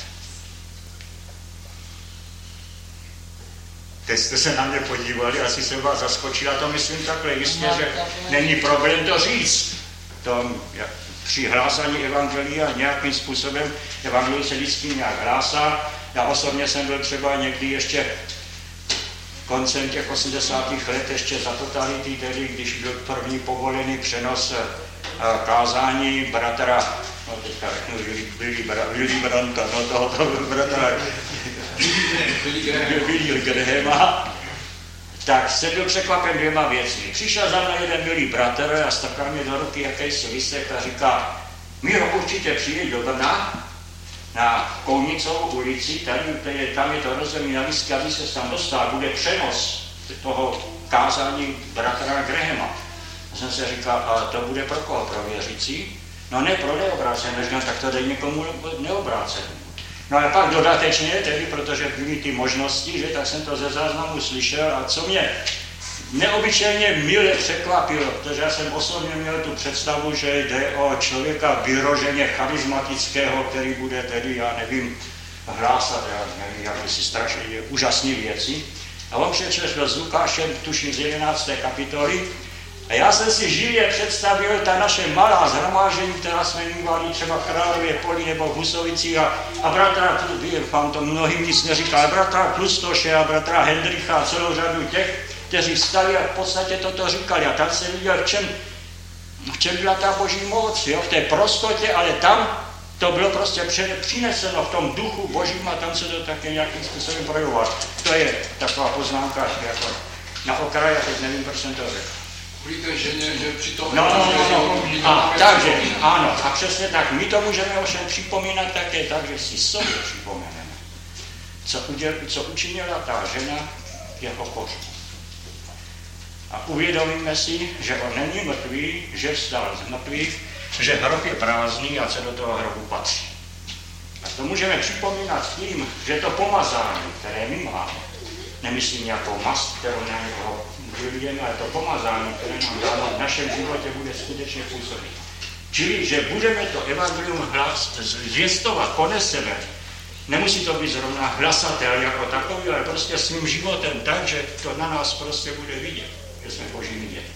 Speaker 1: Teď jste se na mě podívali, asi jsem vás zaskočila, to myslím takhle jistě, že není problém to říct. To, při hlásání evangelia nějakým způsobem, evangelium se vždycky nějak hlásá. Já osobně jsem byl třeba někdy ještě koncem těch 80. let, ještě za totality, tedy když byl první povolený přenos kázání bratra, no teďka řeknu Willy Brandta, no tohoto bratra Willy Grahama, tak jsem byl překvapen 2 věcmi. Přišel za mnou jeden milý bratr a strkal mě do ruky jakýsi listek a říká, Míro, určitě přijeď do Brna na Kounicovou ulici, tam je to rozdělení na lístky, aby se tam dostal, bude přenos toho kázání bratra Grahama. A jsem se říkal, a to bude pro koho? Pro věřící? No ne, pro neobrácené, říkám, tak to dej někomu neobrácenému. No a pak dodatečně, tedy, protože byly ty možnosti, že, tak jsem to ze záznamu slyšel a co mě neobyčejně mile překvapilo, protože já jsem osobně měl tu představu, že jde o člověka vyroženě charismatického, který bude tedy, já nevím, hlásat, jakýsi strašně úžasné věci. A on přečetl s Lukášem, tuším z 11. kapitoly, a já jsem si živě představil ta naše malá shromáždění, která jsme mívali třeba v Králově Poli nebo v Husovicích a bratra, vám to mnohým nic neříká, bratra Klustoše a bratra Hendricha a celou řadu těch, kteří vstali a v podstatě toto říkali. A tam jsem viděl, v čem byla ta boží moc, jo? V té prostotě, ale tam to bylo prostě přineseno v tom duchu božím a tam se to také nějakým způsobem projevovalo. To je taková poznámka jako na okraji, a teď nevím, proč jsem to řekl.
Speaker 5: Kvůli té ženě, že přitom...
Speaker 1: Takže, ano, a přesně tak, my to můžeme ovšem připomínat také tak, že si sobě připomeneme, co učinila ta žena jeho pohřbu. A uvědomíme si, že on není mrtvý, že vstal z mrtvých, že hrob je prázdný a co do toho hrobu patří. A to můžeme připomínat tím, že to pomazání, které my máme, nemyslím nějakou mast, kterou na někoho vylijeme, ale to pomazání, které nám dáno v našem životě, bude skutečně působit. Čili, že budeme to evangelium zvěstovat, poneseme. Nemusí to být zrovna hlasatel jako takový, ale prostě svým životem tak, že to na nás prostě bude vidět, že jsme božími děti.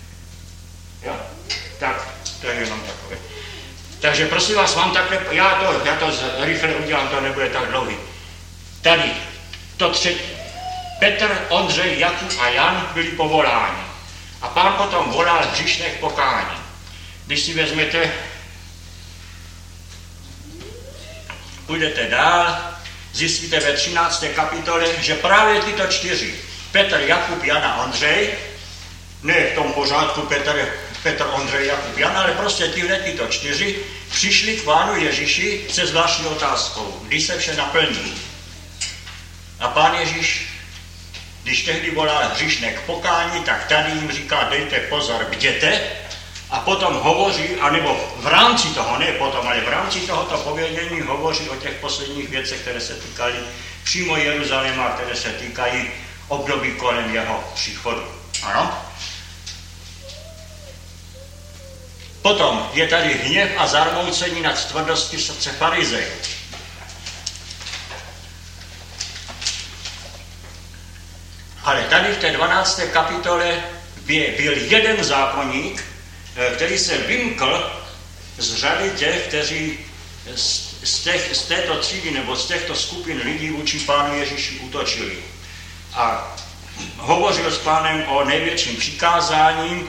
Speaker 1: Jo? Tak, to je jenom takové. Takže prosím vás, mám takhle, já to rychle udělám, to nebude tak dlouhý. Tady, to třetí. Petr, Ondřej, Jakub a Jan byli povoláni. A Pán potom volal hříšné k pokání. Když si vezmete, půjdete dál, zjistíte ve 13. kapitole, že právě tyto 4, Petr, Jakub, Jan a Ondřej, ne v tom pořádku Petr, Ondřej, Jakub, Jan, ale prostě tyto 4 přišli k Pánu Ježíši se zvláštní otázkou, kdy se vše naplní. A Pán Ježíš, když tehdy volal hříšné k pokání, tak tady jim říká, dejte pozor, bděte, a potom hovoří, anebo v rámci toho, ne potom, ale v rámci tohoto povědění hovoří o těch posledních věcech, které se týkaly přímo Jeruzaléma, které se týkají období kolem jeho příchodu. Ano? Potom je tady hněv a zarmoucení nad tvrdostí srdce farizejů. Ale tady v té 12. kapitole byl jeden zákonník, který se vymkl z řady těch, kteří z této třídy nebo z těchto skupin lidí vůči Pánu Ježíši útočili. A hovořil s Pánem o největším přikázáním,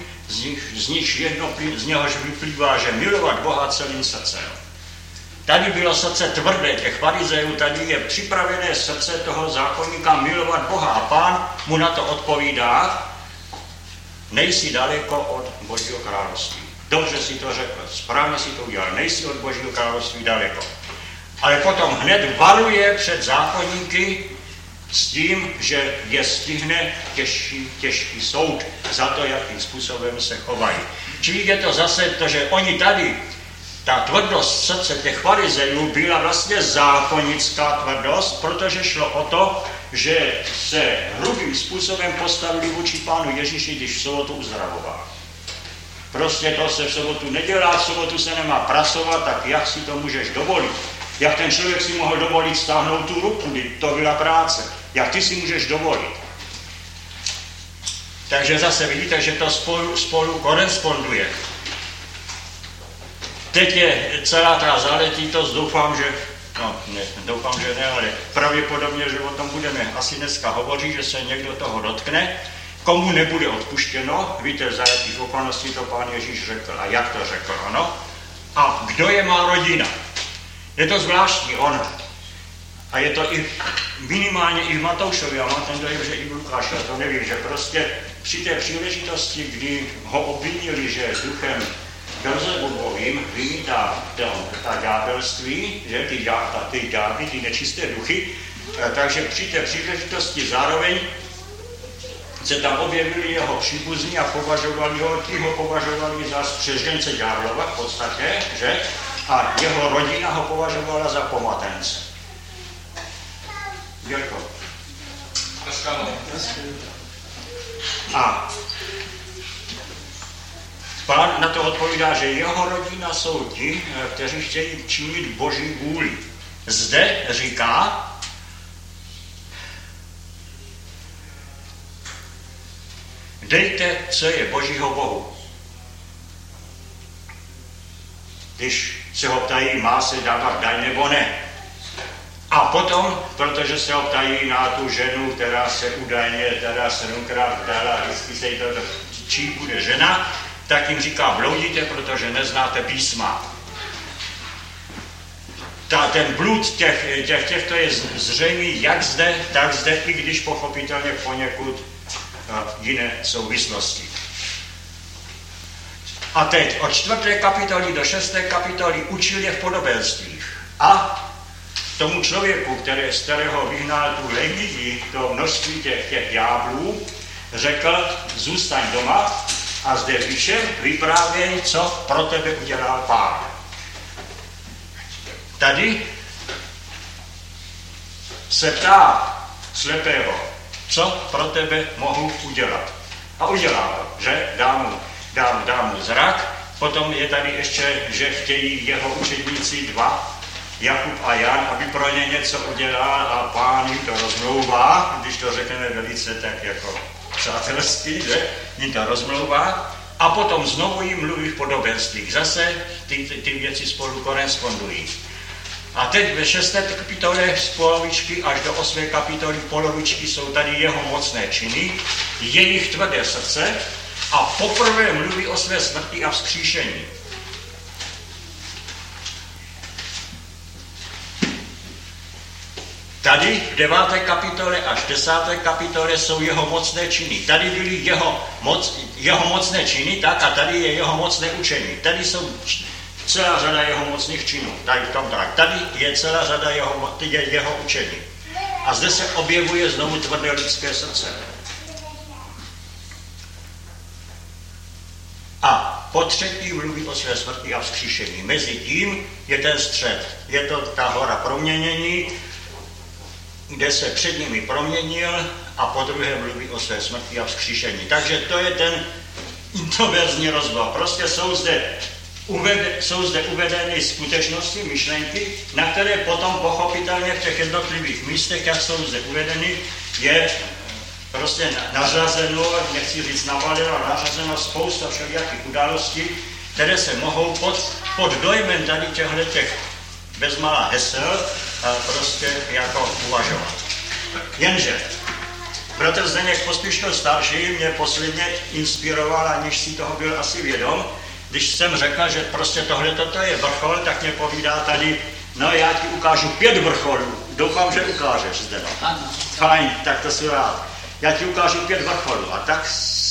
Speaker 1: z něhož vyplývá, že milovat Boha celým srdcem. Tady bylo srdce tvrdé těch farizejů, tady je připravené srdce toho zákonníka milovat Boha a Pán mu na to odpovídá, nejsi daleko od Božího království. Dobře si to řekl, správně si to udělal, nejsi od Božího království daleko. Ale potom hned varuje před zákonníky s tím, že je stihne těžký soud za to, jakým způsobem se chovají. Čili je to zase to, že oni tady, ta tvrdost srdce těch farizejů byla vlastně zákonnická tvrdost, protože šlo o to, že se hrubým způsobem postavili vůči Pánu Ježíši, když v sobotu uzdravoval. Prostě to se v sobotu nedělá, v sobotu se nemá prasovat, tak jak si to můžeš dovolit? Jak ten člověk si mohl dovolit stáhnout tu ruku, když to byla práce? Jak ty si můžeš dovolit? Takže zase vidíte, že to spolu koresponduje. Teď je celá ta záležitost, doufám, že ne, ale pravděpodobně, že o tom budeme asi dneska hovořit, že se někdo toho dotkne, komu nebude odpuštěno, víte, za jakých okolností to Pán Ježíš řekl a jak to řekl, ano? A kdo je má rodina? Je to zvláštní, A je to i minimálně i v Matoušovi, a mám ten dojem, že i v Lukáši, to nevím, že prostě při té příležitosti, kdy ho obvinili, že duchem Belzebubovým vymítá ta ďábelství, že ty ďábly, ty nečisté duchy, takže při té příležitosti zároveň se tam objevili jeho příbuzní a ti ho považovali za spřežence ďáblova v podstatě, že? A jeho rodina ho považovala za pomatence. Dělko. A Pán na to odpovídá, že jeho rodina jsou ti, kteří chtějí činit Boží vůli. Zde říká, dejte, co je Božího Bohu. Když se ho ptají, má se dávat daj nebo ne. A potom, protože se ho ptají na tu ženu, která se údajně 7krát vdala, vždycky se jí to, čí bude žena, tak jim říká, bloudíte, protože neznáte písma. Ten blud těchto je zřejmý jak zde, tak zde, i když pochopitelně poněkud jiné souvislosti. A teď od 4. kapitoly do 6. kapitoly učil je v podobenstvích. A tomu člověku, z kterého vyhnal tu legii, to množství těch ďáblů, řekl, zůstaň doma a zde všem vyprávěj, co pro tebe udělal Pán. Tady se ptá slepého, co pro tebe mohu udělat. A udělá to, že? Dám mu zrak, potom je tady ještě, že chtějí jeho učedníci 2, Jakub a Jan, aby pro ně něco udělal a Pán jim to rozmlouvá, když to řekneme velice tak jako přátelský, že? Jim to rozmlouvá a potom znovu jim mluví v podobenstvích. Zase ty věci spolu korespondují. A teď ve 6. kapitole z polovičky až do 8. kapitoly polovičky jsou tady jeho mocné činy, jejich tvrdé srdce a poprvé mluví o své smrti a vzkříšení. Tady v 9. kapitole až 10. kapitole jsou jeho mocné činy. Tady byly jeho mocné činy, tak a tady je jeho mocné učení. Tady jsou celá řada jeho mocných činů. Tady je celá řada jeho učení. A zde se objevuje znovu tvrdé lidské srdce. A po třetí mluví o své smrti a vzkříšení. Mezi tím je ten střed. Je to ta hora proměnění, kde se před nimi proměnil a po druhé mluví o své smrti a vzkříšení. Takže to je ten introverzní rozbor. Prostě jsou zde uvedeny skutečnosti, myšlenky, na které potom pochopitelně v těch jednotlivých místech, jak jsou zde uvedeny, je prostě nařazeno, nechci říct navaleno, nařazeno spousta všelijakých událostí, které se mohou pod dojmem tady těch bezmála hesel prostě jako uvažovat. Jenže bratr Zdeněk Pospíšil starší mě posledně inspiroval, aniž si toho byl asi vědom, když jsem řekl, že prostě tohleto je vrchol, tak mě povídá tady, no já ti ukážu 5 vrcholů. Doufám, že ukážeš zde. Ano. Fajn, tak to si rád. Já ti ukážu 5 vrcholů. A tak,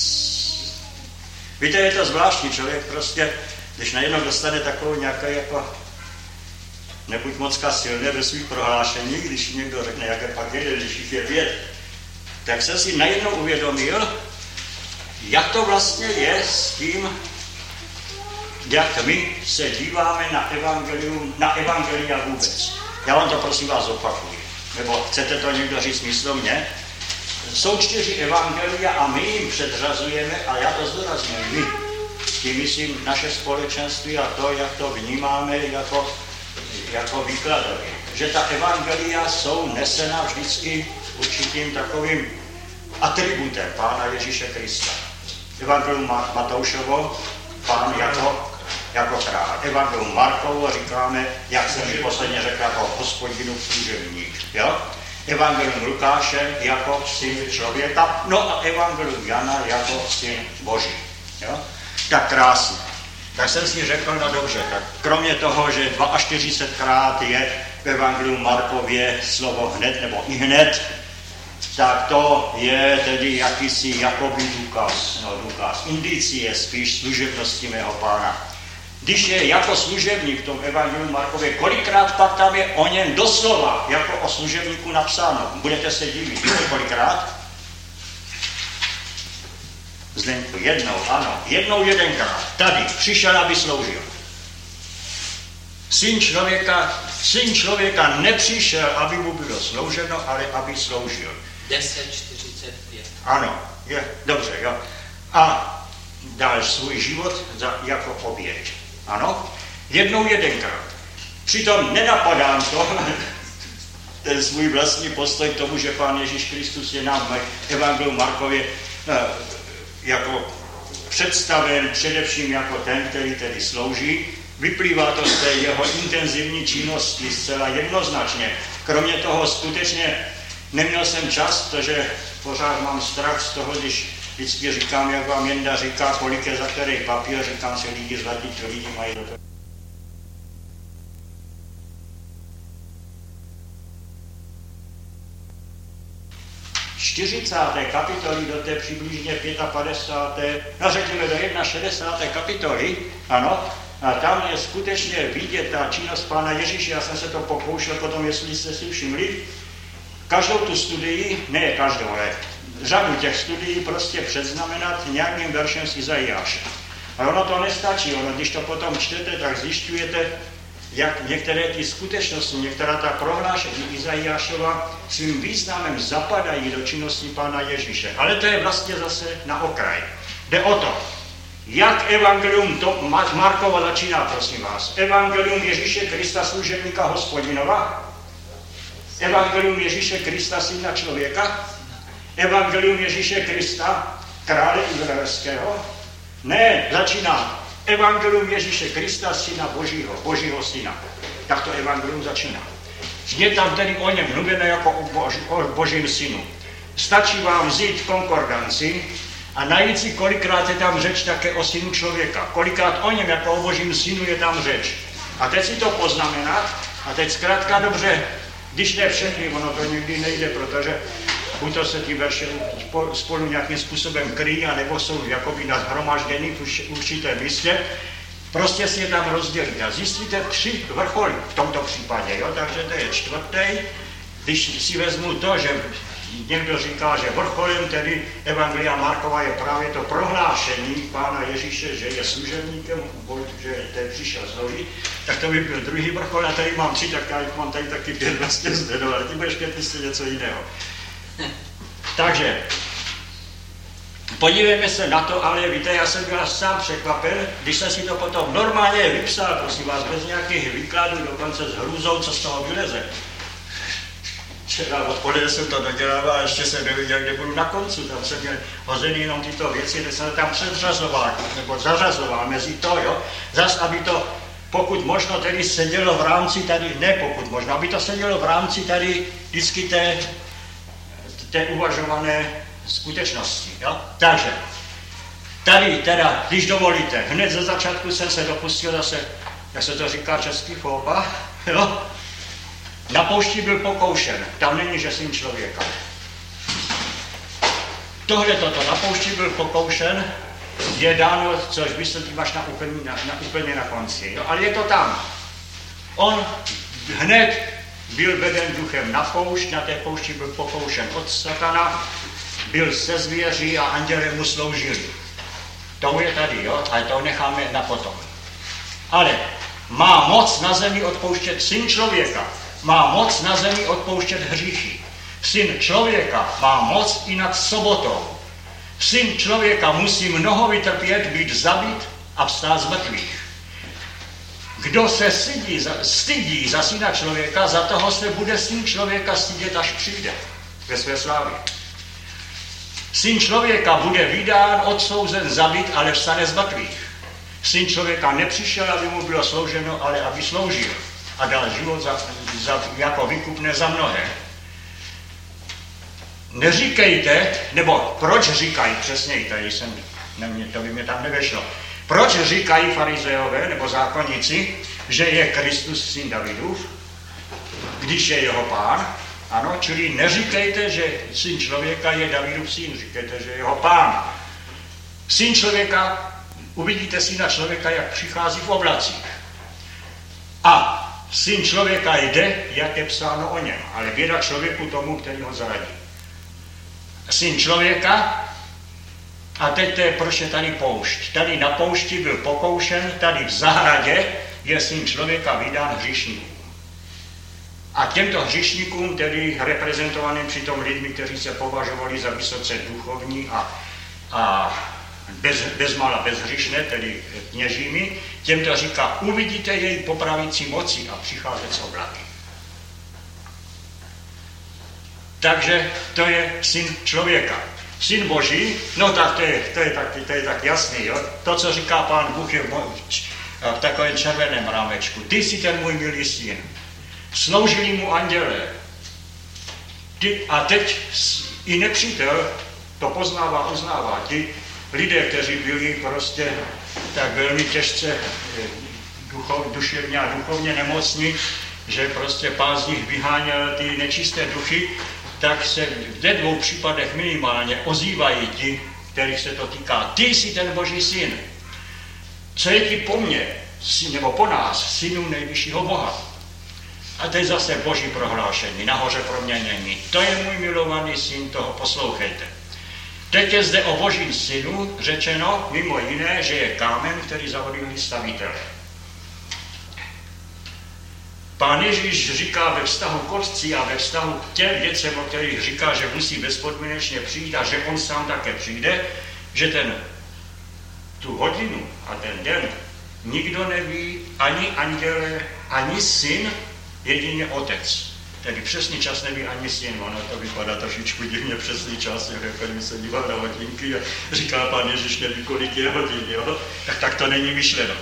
Speaker 1: víte, je to zvláštní člověk prostě, když najednou dostane takovou nějaké jako nebuď mocka silné ve svých prohlášení, když někdo řekne, jaké pak je, když jich je 5, tak jsem si najednou uvědomil, jak to vlastně je s tím, jak my se díváme na evangelia vůbec. Já vám to prosím vás opakuji. Nebo chcete to někdo říct místo mě? Jsou 4 evangelia a my jim předřazujeme, a já to zdůrazňuji, my. Tím myslím naše společenství a to, jak to vnímáme jako výkladově. Že ta evangelia jsou nesena vždycky určitým takovým atributem Pána Ježíše Krista. Evangelium Matoušovo, Pán jako král. Evangelium Markovo říkáme, jak jsem mi posledně řekl, jako Hospodinu služebník. Jo? Evangelium Lukáše jako syn člověka, no a Evangelium Jana jako syn Boží. Jo? Tak krásně. Tak jsem si řekl, no dobře, tak kromě toho, že 42krát je v Evangeliu Markově slovo hned nebo i hned, tak to je tedy jakýsi jakoby důkaz, indicie spíš služebnosti mého Pána. Když je jako služebník v tom Evangeliu Markově, kolikrát pak tam je o něm doslova jako o služebníku napsáno. Budete se divit, víte kolikrát? Zdenku, jednou, ano, jedenkrát. Tady přišel, aby sloužil. Syn člověka nepřišel, aby mu bylo slouženo, ale aby sloužil.
Speaker 2: 10:45.
Speaker 1: Ano, je, dobře, jo. A dal svůj život jako oběť. Ano, jedenkrát. Přitom nenapadám to, ten svůj vlastní postoj k tomu, že Pán Ježíš Kristus je nám v Evangeliu Markově jako představen především jako ten, který tedy slouží. Vyplývá to z té jeho intenzivní činnosti zcela jednoznačně. Kromě toho skutečně neměl jsem čas, protože pořád mám strach z toho, když vždycky říkám, jak vám Jenda říká, kolik je za který papír, říkám si, lidi zlatí, to lidi mají do toho. V 40. kapitoly do té přibližně 55. no řekněme do 61. kapitoly, ano, a tam je skutečně vidět ta činnost Pána Ježíše. Já jsem se to pokoušel potom, jestli jste si všimli, každou tu studii, ne každou, ale řadu těch studií prostě předznamenat nějakým veršem z Izajáše. Ale ono to nestačí, když to potom čtete, tak zjišťujete, jak některé ty skutečnosti, některá ta prohlášení Izajášova svým významem zapadají do činnosti Pána Ježíše. Ale to je vlastně zase na okraj. Jde o to, jak evangelium Markova začíná, prosím vás. Evangelium Ježíše Krista, služebníka Hospodinova, evangelium Ježíše Krista, syna člověka, evangelium Ježíše Krista, krále izraelského. Ne, začíná evangelium Ježíše Krista, syna Božího syna. Tak to evangelium začíná. Je tam tedy o něm mluvené jako o Božím synu. Stačí vám vzít konkordanci a najít si, kolikrát je tam řeč také o synu člověka. Kolikrát o něm jako o Božím synu je tam řeč. A teď si to poznamenat a teď zkrátka dobře, když ne všechny, ono to nikdy nejde, protože buď to se ty verše spolu nějakým způsobem kryjí, anebo jsou jakoby nashromažděny v určitém místě, prostě si je tam rozdělit a zjistíte 3 vrcholy v tomto případě, jo? Takže to je 4. Když si vezmu to, že někdo říká, že vrcholem tedy Evangelia Markova je právě to prohlášení Pána Ježíše, že je služebníkem, že přišel sloužit, tak to by byl druhý vrchol, a tady mám 3, tak já mám tady taky 5 vlastně zde, ale ty budeš 5 jistě něco jiného. Takže, podívejme se na to, ale víte, já jsem byl sám překvapen, když jsem si to potom normálně vypsal, prosím vás, bez nějakých výkladů, dokonce s hrůzou, co z toho vyleze. Včera odpoledne jsem to dodělal a ještě jsem neviděl, kde budu na koncu. Tam jsem měl hozený jenom tyto věci, kde jsem tam předřazoval, nebo zařazoval mezi to, jo. Zas, aby to pokud možno tedy sedělo v rámci tady, ne pokud možno, aby to sedělo v rámci tady vždycky té uvažované skutečnosti, jo. Takže, tady teda, když dovolíte, hned ze začátku jsem se dopustil zase, jak se to říká český fóba, jo. Na poušti byl pokoušen, tam není, že syn člověka. Tohle toto, na poušti byl pokoušen, je dáno, což vysvětlím až úplně na konci. Jo? Ale je to tam. On hned byl veden duchem na poušť, na té poušti byl pokoušen od satana, byl se zvěří a anděle mu sloužili. To je tady, jo? Ale to necháme na potom. Ale má moc na zemi odpouštět syn člověka. Má moc na zemi odpouštět hříchy. Syn člověka má moc i nad sobotou. Syn člověka musí mnoho vytrpět, být zabit a vstát z mrtvých. Kdo se stydí za syna člověka, za toho se bude syn člověka stydět, až přijde ve své slávě. Syn člověka bude vydán, odsouzen, zabit, ale vstane z mrtvých. Syn člověka nepřišel, aby mu bylo slouženo, ale aby sloužil a dal život jako výkupné za mnohé. Neříkejte, nebo proč říkají, přesněji, tady to by mě tam nevešlo, Proč říkají farizeové nebo zákonníci, že je Kristus syn Davidův, když je jeho pán? Ano, čili neříkejte, že syn člověka je Davidův syn, říkejte, že je jeho pán. Syn člověka, uvidíte syna člověka, jak přichází v oblacích. A syn člověka jde, jak je psáno o něm, ale běda člověku tomu, který ho zradí. Syn člověka, a teď to je, proč je tady poušť. Tady na poušti byl pokoušen, tady v zahradě je syn člověka vydán hříšníkům. A těmto hříšníkům, tedy reprezentovaným přitom lidmi, kteří se považovali za vysoce duchovní a bezmála bezhříšné, tedy kněžími, těmto říká, uvidíte její popravící moci a přicházet z oblaky. Takže to je syn člověka. Syn Boží, no tak to je tak jasný, jo? To, co říká Pán Bůh, je v takovém červeném rámečku. Ty jsi ten můj milý syn. Sloužili mu andělé. A teď i nepřítel to poznává, uznává. Ti lidé, kteří byli prostě tak velmi těžce duševně a duchovně nemocní, že prostě Pán z nich vyháněl ty nečisté duchy, tak se v 2 případech minimálně ozývají ti, kterých se to týká. Ty jsi ten Boží syn. Co je ti po mně, nebo po nás, synům nejvyššího Boha? A to je zase Boží prohlášení, nahoře proměnění. To je můj milovaný syn, toho poslouchejte. Teď je zde o Božím synu řečeno mimo jiné, že je kámen, který zavodili stavitele. Pán Ježíš říká ve vztahu k Otci a ve vztahu k těm věcem, o kterých říká, že musí bezpodmínečně přijít a že on sám také přijde, že tu hodinu a ten den nikdo neví, ani anděle, ani syn, jedině otec. Tedy přesný čas neví ani syn, ono to vypadá trošičku divně přesný čas, jako když se díval na hodinky a říká Pán Ježíš neví, kolik je hodin, jo? Tak to není myšleno.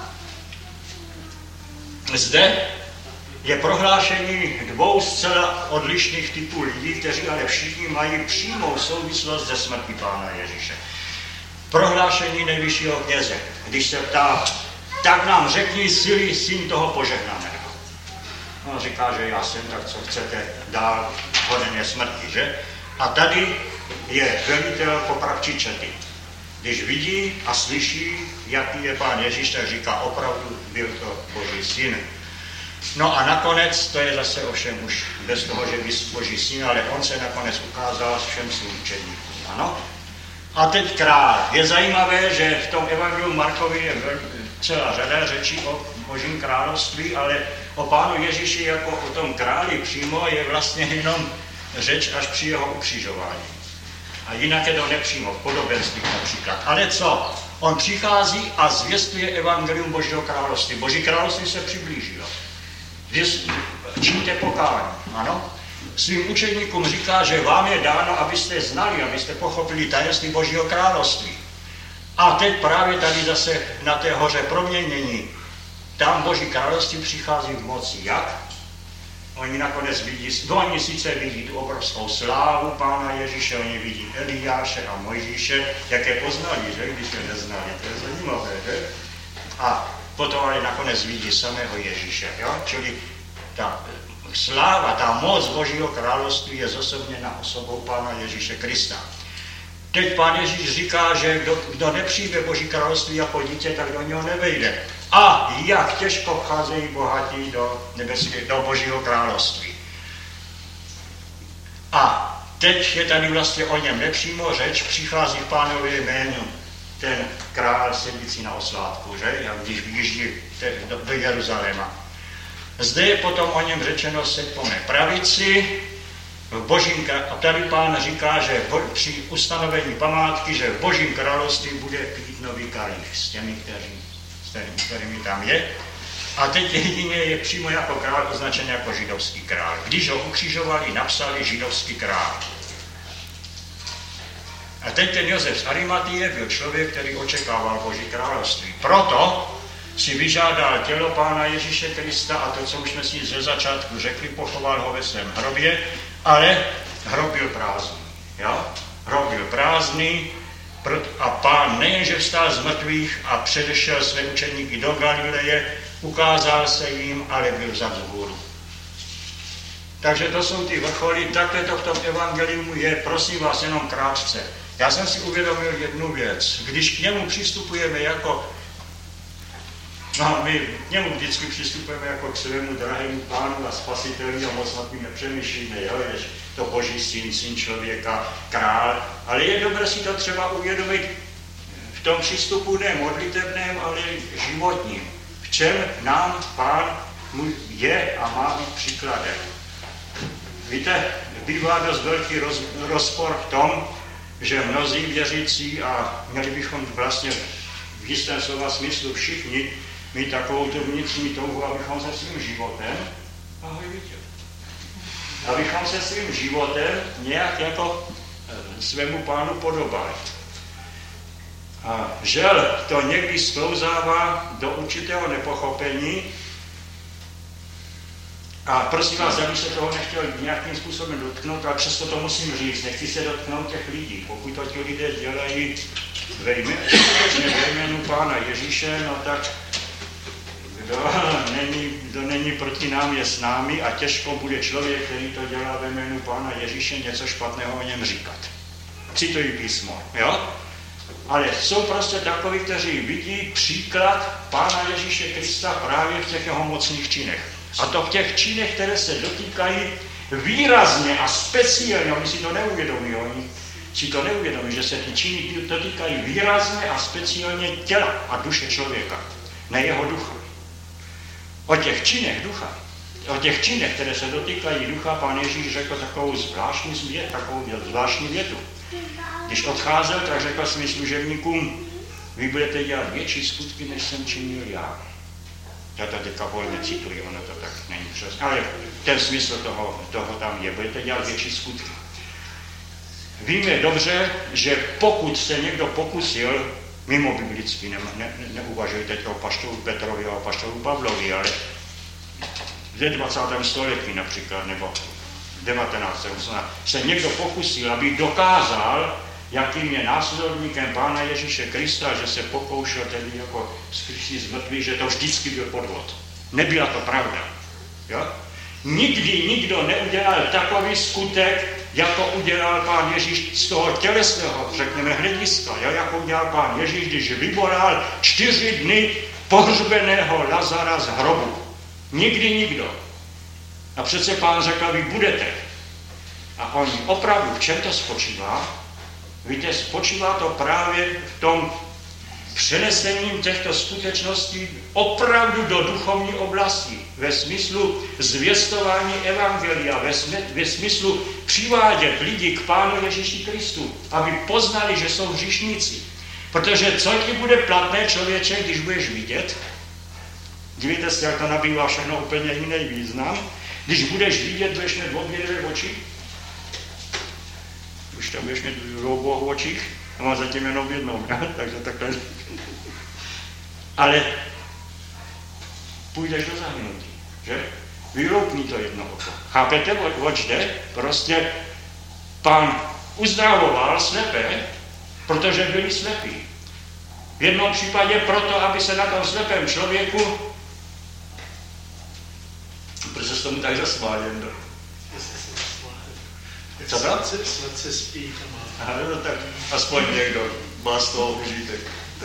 Speaker 1: Zde je prohlášení 2 zcela odlišných typů lidí, kteří ale všichni mají přímou souvislost se smrtí Pána Ježíše. Prohlášení nejvyššího kněze, když se ptá, tak nám řekni síly syn toho požehnaného. On říká, že já jsem, tak co chcete dál, hoden je smrti, že? A tady je velitel popravčí čety. Když vidí a slyší, jaký je Pán Ježíš, tak říká, opravdu byl to Boží syn. No a nakonec, to je zase ovšem už bez toho, že by Boží syn, ale on se nakonec ukázal všem svým učedníkům. Ano? A teď král. Je zajímavé, že v tom evangeliu Markovi je celá řada řečí o Božím království, ale o Pánu Ježíši jako o tom králi přímo je vlastně jenom řeč až při jeho ukřižování. A jinak je to nepřímo, v podobenstvích například. Ale co? On přichází a zvěstuje evangelium Božího království. Boží království se přiblížilo. Čiňte pokání, ano? Svým učeníkům říká, že vám je dáno, abyste znali, abyste pochopili tajemství Božího království. A teď právě tady zase na té hoře proměnění, tam Boží království přichází v moci. Jak? Oni nakonec vidí, oni sice vidí tu obrovskou slávu Pána Ježíše, oni vidí Eliáše a Mojžíše, jak je poznali, že? Když je neznali, to je zajímavé, že? A potom ale nakonec vidí samého Ježíše, jo? Čili ta sláva, ta moc Božího království je zosobněna osobou Pána Ježíše Krista. Teď Pán Ježíš říká, že kdo nepřijme Boží království jako dítě, tak do něho nevejde. A jak těžko vcházejí bohatí do Božího království. A teď je tady vlastně o něm nepřímo řeč, přichází v Pánově jménu ten král sedící na oslátku, že? Jak když vyjíždí do Jeruzaléma. Zde je potom o něm řečeno, seď po mé pravici, a tady Pán říká, že při ustanovení památky, že v Božím království bude pít nový kalich s těmi, kterými tam je. A teď jedině je přímo jako král označen jako židovský král. Když ho ukřižovali, napsali židovský král. A teď ten Josef z Arimatie byl člověk, který očekával Boží království. Proto si vyžádal tělo Pána Ježíše Krista a to, co už jsme si ze začátku řekli, pochoval ho ve svém hrobě, ale hrob byl prázdný. Jo? Hrob byl prázdný, A Pán nejenže vstal z mrtvých a předešel své učeníky do Galileje, ukázal se jim, ale byl vzat vzhůru. Takže to jsou ty vrcholy, takhle to v tom evangeliu je, prosím vás, jenom krátce. Já jsem si uvědomil jednu věc. Když k němu přistupujeme jako, my k němu vždycky přistupujeme jako k svému drahému Pánu a Spasiteli a moc nad tím nepřemýšlíme, jo, jež to Boží syn člověka, král, ale je dobré si to třeba uvědomit v tom přístupu ne modlitevném, ale životním. V čem nám Pán je a má být příkladem. Víte, bývá dost velký rozpor v tom, že mnozí věřící, a měli bychom vlastně v jistém slova smyslu všichni mít takovou tu vnitřní touhu, abychom se svým životem, abychom se svým životem nějak jako svému Pánu podobali. A žel to někdy sklouzává do určitého nepochopení. A prosím vás, já bych se toho nechtěl nějakým způsobem dotknout, ale přesto to musím říct, nechci se dotknout těch lidí. Pokud to ti lidé dělají ve jménu Pána Ježíše, no tak kdo není proti nám, je s námi a těžko bude člověk, který to dělá ve jménu Pána Ježíše, něco špatného o něm říkat. Cituji písmo, jo? Ale jsou prostě takoví, kteří vidí příklad Pána Ježíše Krista právě v těch jeho mocných činech. A to v těch činech, které se dotýkají výrazně a speciálně, oni si to neuvědomí, že se ty činy dotýkají výrazně a speciálně těla a duše člověka, ne jeho ducha. O těch činech, které se dotýkají ducha, Pán Ježíš řekl takovou zvláštní větu. Když odcházel, tak řekl svým služebníkům, vy budete dělat větší skutky, než jsem činil já. Já to teďka volně cituji, ono to tak není přesně, ale ten smysl toho tam je, budete dělat větší skutky. Víme dobře, že pokud se někdo pokusil, mimo biblicky, neuvažuji teď o apoštolu Petrovi a apoštolu Pavlovi, ale v 20. století například, nebo 19. se někdo pokusil, aby dokázal, jakým je následovníkem Pána Ježíše Krista, že se pokoušel tedy jako vzkřísit z mrtvých, že to vždycky byl podvod. Nebyla to pravda. Jo? Nikdy nikdo neudělal takový skutek, jako udělal Pán Ježíš z toho tělesného, řekněme, hlediska, jo? Jako udělal Pán Ježíš, když vyvolal 4 dny pohřbeného Lazara z hrobu. Nikdy nikdo. A přece Pán řekl, vy budete. A oni opravdu, v čem to spočívá? Víte, spočívá to právě v tom přenesením těchto skutečností opravdu do duchovní oblasti, ve smyslu zvěstování evangelia, ve smyslu přivádět lidi k Pánu Ježíši Kristu, aby poznali, že jsou hříšníci. Protože co ti bude platné, člověče, když budeš vidět? Dívejte se, jak to nabývá všechno úplně jiný význam. Když budeš vidět, budeš mít obě oči. Už tam budeš mít v obou očích, a mám zatím jenom jednou, takže takhle. Ale půjdeš do zahynutí, že? Vyloupni to jedno oko. Chápete, oč jde? Prostě Pán uzdravoval slepé, protože byli slepí. V jednom případě proto, aby se na tom slepém člověku, protože se tomu tak zasmáděn, co to?
Speaker 6: Snad se spí.
Speaker 1: No tak aspoň někdo má z toho užitek.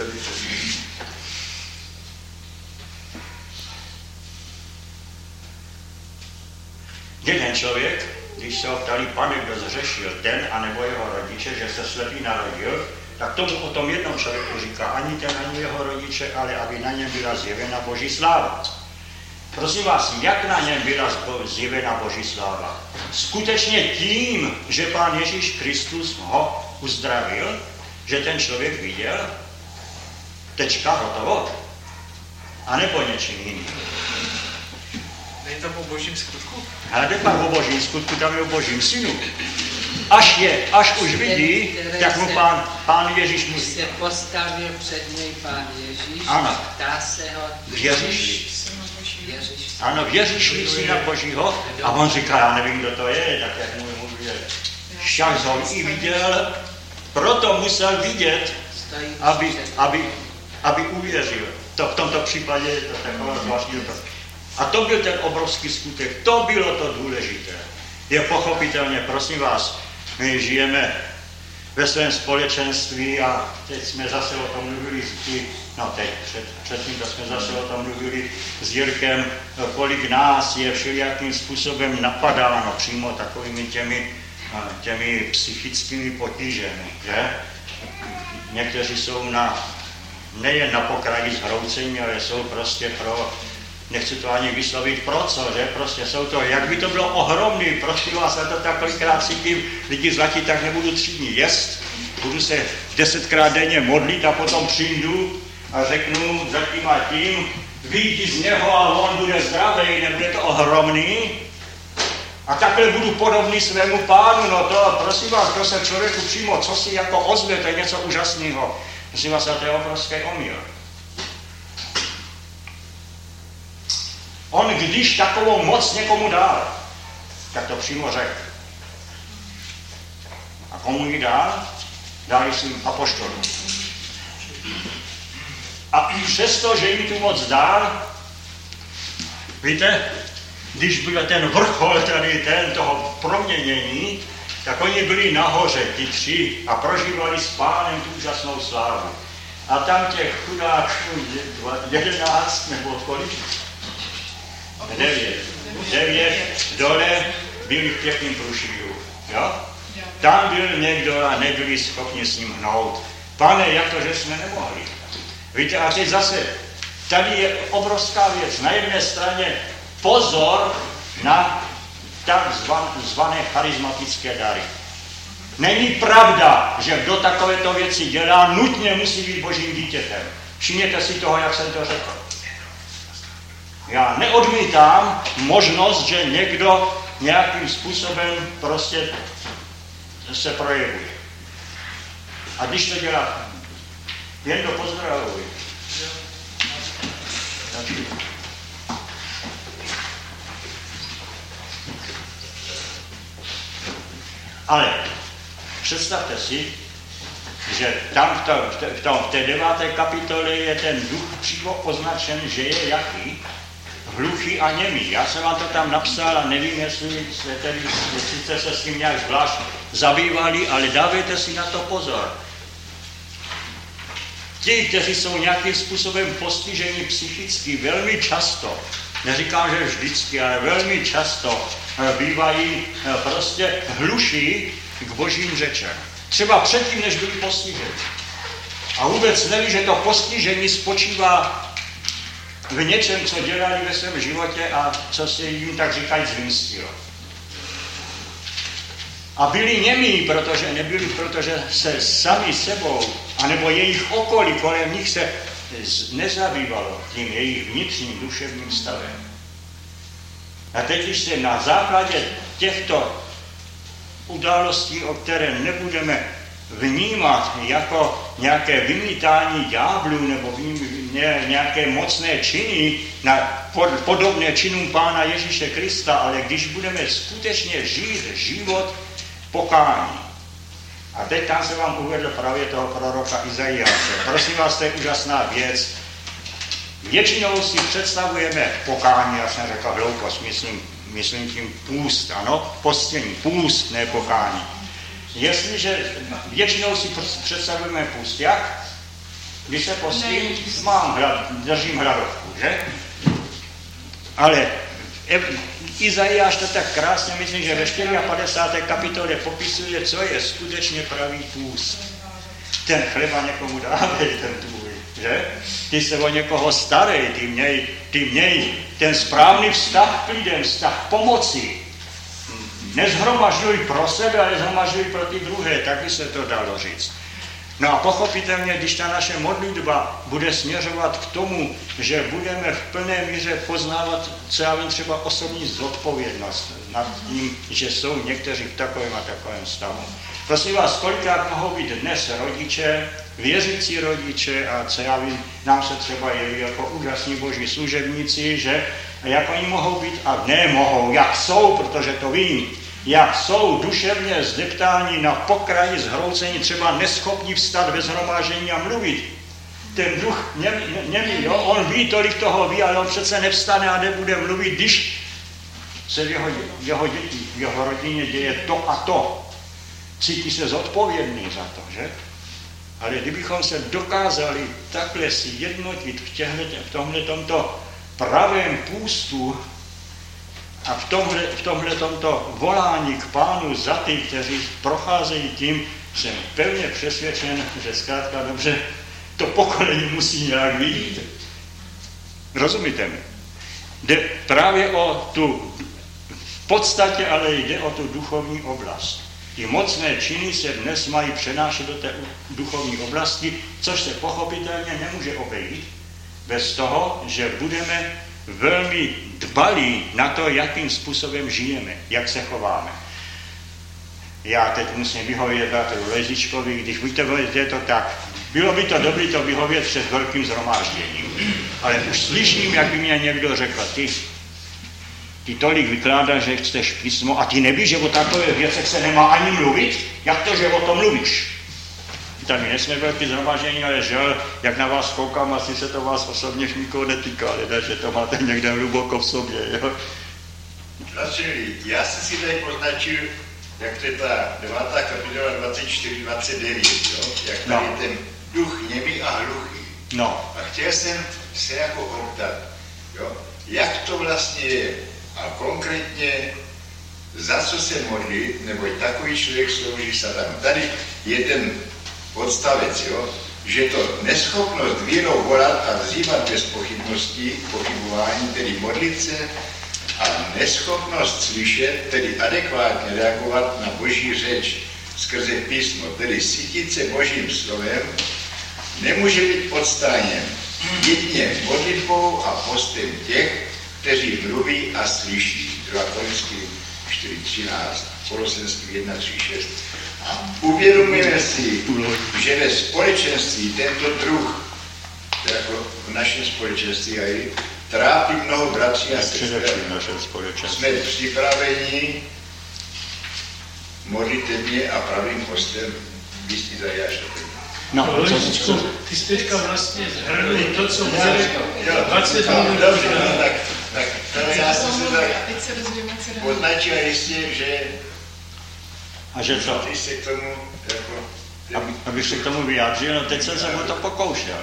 Speaker 1: Jeden člověk, když se ho ptali, Pane, kdo zřešil, ten anebo jeho rodiče, že se slepý narodil, tak tomu o tom jednom člověku říká, ani ten, ani jeho rodiče, ale aby na něm byla zjevena Boží sláva. Prosím vás, jak na něm byla zjevena Boží sláva? Skutečně tím, že Pán Ježíš Kristus ho uzdravil, že ten člověk viděl, tečka, hotovo, anebo něčím jiným.
Speaker 7: Není to o Božím skutku?
Speaker 1: Ale nepak o Božím skutku, tam je o Božím synu. Až už vidí, tak mu Pán Ježíš mu říká.
Speaker 2: Se postavil před něj Pán Ježíš,
Speaker 1: ano.
Speaker 2: ptá se ho,
Speaker 1: Věříš? Ano, věříš Syna Božího? A on říká, já nevím, kdo to je, tak jak mu mluví, však ho i viděl, Proto musel vidět, aby uvěřil. To v tomto případě je to taková zvláštní doba. A to byl ten obrovský skutek. To bylo to důležité. Je pochopitelně, prosím vás, my žijeme ve svém společenství a teď jsme zase o tom mluvili, předtím jsme zase o tom mluvili s Jirkem, kolik nás je všelijakým způsobem napadáno přímo takovými těmi psychickými potížemi, že? Někteří jsou nejen na pokraji zhroucení, ale jsou prostě nechci to ani vyslovit pro co, že? Prostě jsou to, jak by to bylo ohromný, prosím vás, já to takolikrát cítím, lidi zlatí, tak nebudu 3 dny jíst, budu se 10krát denně modlit a potom přijdu a řeknu za tím a tím, vyjdi z něho a on bude zdravý, nebude to ohromný. A takhle budu podobný svému pánu, no to, prosím vás, to se člověku přímo, co si jako ozve, to je něco úžasného. Prosím vás, to je obrovský omyl. On, když takovou moc někomu dal, tak to přímo řekl. A komu ji dal? Dali svým apoštolům. A i přesto, že jim tu moc dal, víte, když byl ten vrchol tady toho proměnění, tak oni byli nahoře, ti 3, a prožívali s pánem tu úžasnou slávu. A tam těch chudáků 11 nebo kolik? 9 dole byli v pěkným průšvihu. Jo? Tam byl někdo a nebyli schopni s ním hnout. Pane, jak to, že jsme nemohli? Víte, a teď zase, tady je obrovská věc. Na jedné straně pozor na takzvané charismatické dary. Není pravda, že kdo takovéto věci dělá, nutně musí být božím dítětem. Všimněte si toho, jak jsem to řekl. Já neodmítám možnost, že někdo nějakým způsobem prostě se projevuje. A když to dělá, jen to pozdravuji. Ale představte si, že tam v té 9. kapitole je ten duch přímo označen, že je jaký? Hluchý a němý. Já jsem vám to tam napsal a nevím, jestli jste se s tím nějak zvlášť zabývali, ale dávejte si na to pozor. Ti, kteří jsou nějakým způsobem postiženi psychicky, velmi často, neříkám, že vždycky, ale velmi často bývají prostě hluší k božím řečem. Třeba předtím, než byli postiženi. A vůbec neví, že to postižení spočívá v něčem, co dělali ve svém životě a co se jim tak říkají zvymstilo. A byli němí, protože se sami sebou, anebo jejich okolí kolem nich se nezabývalo tím jejich vnitřním duševním stavem. A teď, když se na základě těchto událostí, o které nebudeme vnímat jako nějaké vymítání ďáblů nebo nějaké mocné činy, podobné činům Pána Ježíše Krista, ale když budeme skutečně žít život pokání. A teď tam se vám uvedl právě toho proroka Izaiáše. Prosím vás, to je úžasná věc. Většinou si představujeme pokání, já jsem řekl hloupost, myslím tím půst, ano, postění, půst, ne pokání. Jestliže většinou si představujeme půst, jak? Když se postím, držím hladovku, že? Ale Izaiáš to tak krásně, myslím, že ve 54. kapitole popisuje, co je skutečně pravý půst. Ten chleba někomu dávej, ten tvůj, že? Ty se o někoho starej, ty měj ten správný vztah k lidem, vztah pomoci. Nezhromažďuj pro sebe, ale zhromažďuj pro ty druhé, tak by se to dalo říct. No a pochopitelně, když ta naše modlitba bude směřovat k tomu, že budeme v plné míře poznávat, co já vím, třeba osobní zodpovědnost nad tím, že jsou někteří v takovém a takovém stavu. Prosím vás, kolikrát mohou být dnes rodiče, věřící rodiče a co já vím, nám se třeba jeví jako úžasní boží služebníci, že jak oni mohou být a nemohou, jak jsou, protože to vím, jak jsou duševně zdeptáni na pokraji zhroucení, třeba neschopní vstat ve shromáždění a mluvit. Ten duch němý, jo, on ví, tolik toho ví, ale on přece nevstane a nebude mluvit, když se v jeho děti, v jeho rodině děje to a to. Cítí se zodpovědný za to, že? Ale kdybychom se dokázali takhle si jednotit v tomto pravém půstu a v tomto volání k Pánu za ty, kteří procházejí tím, jsem pevně přesvědčen, že zkrátka dobře to pokolení musí nějak vidět. Rozumíte mi? Jde právě o tu, v podstatě ale jde o tu duchovní oblast. Ty mocné činy se dnes mají přenášet do té duchovní oblasti, což se pochopitelně nemůže obejít bez toho, že budeme velmi dbalí na to, jakým způsobem žijeme, jak se chováme. Já teď musím vyhovět bratru Lezičkovi, když budete to tak, bylo by to dobré to vyhovět před velkým shromážděním. Ale už slyším, jak by mě někdo řekl, ty tolik vykládáš, že chceš písmo a ty nevíš, že o takové věcech se nemá ani mluvit? Jak to, že o tom mluvíš? Tady nejsme velký shromáždění, ale žel, jak na vás koukám, asi se to vás osobně nikoho netýká, ale že to máte někde hluboko v sobě, jo?
Speaker 8: Já jsem si tady poznačil, jak to je ta 9. kapitola 24-29, jo? Jak tady ten duch němý a hluchý.
Speaker 1: No.
Speaker 8: A chtěl jsem se jako optat, jo? Jak to vlastně je a konkrétně za co se modlit, neboť takový člověk slouží satanu. Tady je ten odstavec, jo? Že to neschopnost vírou volat a vzývat bez pochybování, tedy modlit se, a neschopnost slyšet, tedy adekvátně reagovat na Boží řeč skrze písmo, tedy cítit se Božím slovem, nemůže být odstráněn jedině modlitbou a postem těch, kteří mluví a slyší. 2. Korinským 4.13, Kolosenským 1.3.6. A uvědomujeme si, že ve společenství tento druh, jako v našem společenství trápí mnoho bratří a sester. Jsme připraveni modlitevně a pravým postem výstí za Jašotem.
Speaker 6: No, Lesičko, ty jsi teďka vlastně zhrnul to, co bude 20 minut.
Speaker 8: Dobře, tak já jsem se tak označil jistě, že
Speaker 1: a že co?
Speaker 8: Ty se k tomu jako...
Speaker 1: Abych se k tomu vyjádřil, no teď jsem se o to pokoušel.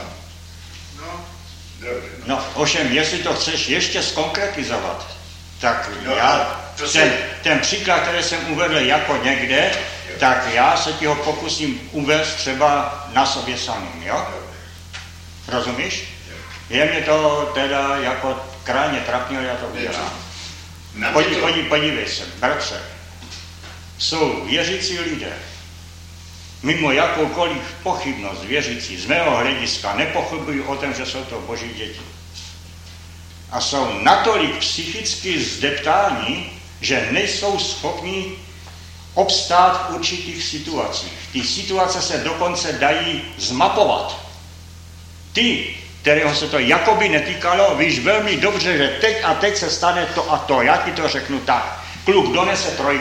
Speaker 8: Dobře.
Speaker 1: No, ovšem, jestli to chceš ještě zkonkretizovat, tak já ten příklad, který jsem uvedl jako někde, tak já se ti ho pokusím uvést třeba na sobě samým, jo? Rozumíš? Je mě to teda jako krajně trapně, já to udělám. Podívej se, bratře. Jsou věřící lidé, mimo jakoukoliv pochybnost věřící, z mého hlediska nepochybují o tom, že jsou to Boží děti. A jsou natolik psychicky zdeptáni, že nejsou schopni obstát v určitých situacích. Ty situace se dokonce dají zmapovat. Ty, kterého se to jakoby netýkalo, víš velmi dobře, že teď a teď se stane to a to. Já ti to řeknu tak. Kluk donese 3.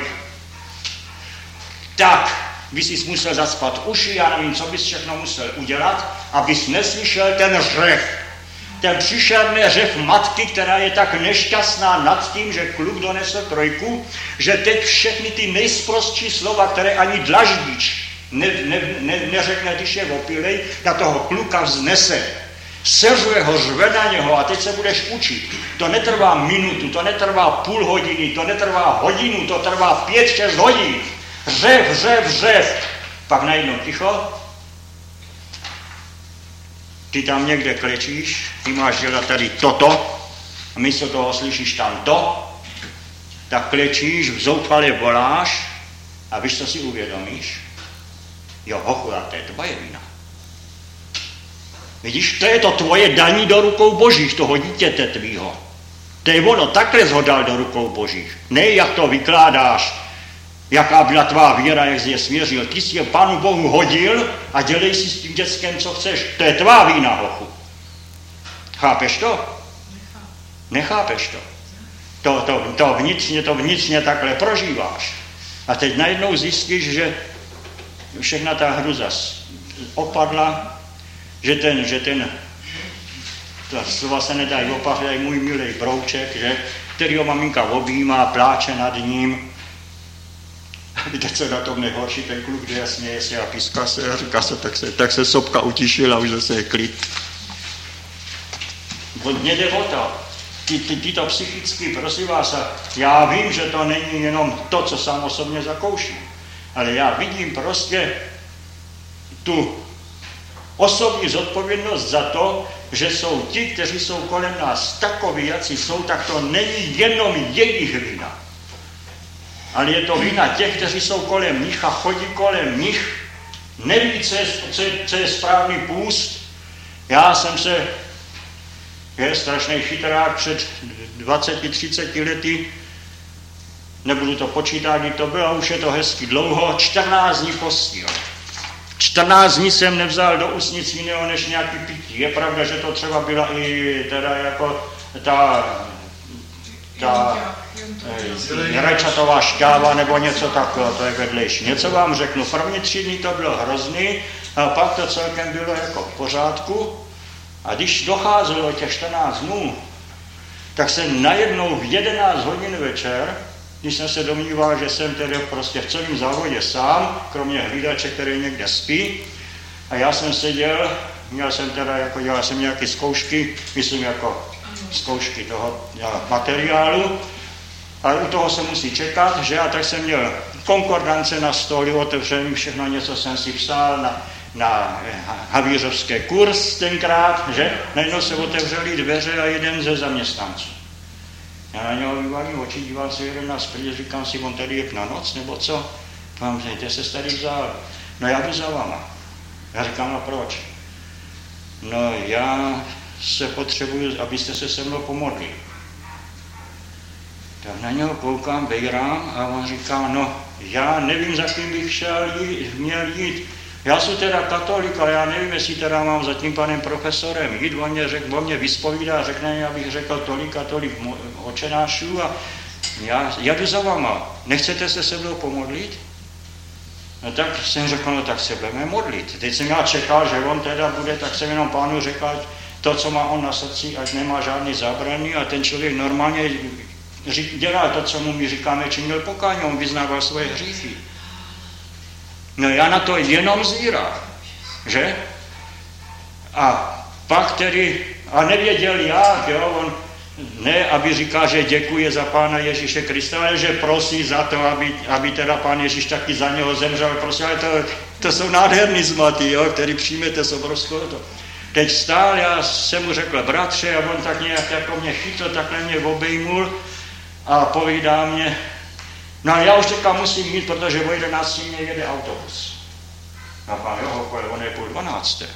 Speaker 1: Tak, by jsi musel zacpat uši, já nevím, co bys všechno musel udělat, abys neslyšel ten řev. Ten příšerný řev matky, která je tak nešťastná nad tím, že kluk donesl 3, že teď všechny ty nejsprostší slova, které ani dlaždič neřekne, když je opilej, na toho kluka vznese. Seřuje ho, řve na něho a teď se budeš učit. To netrvá minutu, to netrvá půl hodiny, to netrvá hodinu, to trvá 5-6 hodin. Řev. Pak najednou ticho. Ty tam někde klečíš, ty máš dělat tady toto a místo toho slyšíš tam to, tak klečíš, zoufale voláš a víš, co si uvědomíš? Jo, hochu, a to je tvoje vina. Vidíš, to je to tvoje daní do rukou Božích, toho dítěte tvýho. To je ono, takhle ho dal do rukou Božích. Ne, jak to vykládáš, jaká byla tvá víra, jak jsi je svěřil. Ty jsi je Pánu Bohu hodil a dělej si s tím dětskem, co chceš. To je tvá vína, hochu. Chápeš to? Nechápeš to. to vnitřně takhle prožíváš. A teď najednou zjistíš, že všechna ta hruza opadla, že ta slova se nedají opakovat, můj milý brouček, že, který ho maminka objímá, pláče nad ním. A víte, co na tom nejhorší, ten kluk, kde jasně je a píská se a říká se, tak se sopka utišila, už zase je klid. Mně jde o to, tyto psychicky, prosím vás, já vím, že to není jenom to, co sám osobně zakouším, ale já vidím prostě tu osobní zodpovědnost za to, že jsou ti, kteří jsou kolem nás takoví, jací jsou, tak to není jenom jejich vina. Ale je to vina těch, kteří jsou kolem nich a chodí kolem nich, neví, co je správný půst. Já jsem se, je strašný chytrák, před 20-30 lety, nebudu to počítat, kdy to bylo, už je to hezky dlouho, 14 dní postil. 14 dní jsem nevzal do úst nic jiného než nějaký pití. Je pravda, že to třeba byla i teda jako ta rajčatová šťáva nebo něco takového, to je vedlejší. Něco vám řeknu, první 3 dny to bylo hrozný, a pak to celkem bylo jako v pořádku. A když docházelo těch 14 dnů, tak jsem najednou v 11 hodin večer, když jsem se domníval, že jsem tedy prostě v celém závodě sám, kromě hlídače, který někde spí, a já jsem seděl, dělal jsem nějaké zkoušky, myslím jako zkoušky toho materiálu, ale u toho se musí čekat, že a tak jsem měl konkordance na stole, otevřený všechno, něco jsem si psal na havířovský kurz tenkrát, že najednou se otevřely dveře a jeden ze zaměstnanců. Já na něho vyvalím oči, díval se jeden na sprý, říkám si, on tady je na noc, nebo co? Vám kde se tady vzal? No já jdu za váma. Já říkám, no proč? No já se potřebuju, abyste se se mnou pomodli. Tak na něho koukám, bejrám a on říká, no já nevím, za kým bych měl jít. Já jsem teda katolik, ale já nevím, jestli teda mám za tím panem profesorem jít, on mě vyspovídá, řekne, abych řekl tolik a tolik očenášů a já jdu za váma. Nechcete se mnou pomodlit? No tak jsem řekl, no tak se budeme modlit. Teď jsem já čekal, že on teda bude, tak jsem jenom pánu řekl, to, co má on na srdci, ať nemá žádný zábrany a ten člověk normálně dělá to, co mu my říkáme, činil pokání, on vyznával svoje hříchy. No já na to jenom zírám, že? A pak tedy, a nevěděl jak, jo, on ne, aby říkal, že děkuje za Pána Ježíše Krista, ale že prosí za to, aby teda Pán Ježíš taky za něho zemřel, prosí, ale to jsou nádherný zmaty, jo, který přijmete s obrovskou to. Teď stál, já jsem mu řekl, bratře, a on tak nějak jako mě chytl, takhle mě obejmul a povídá mě, no já už teďka musím jít, protože o 11 mě jede autobus. A pán on je 11:30.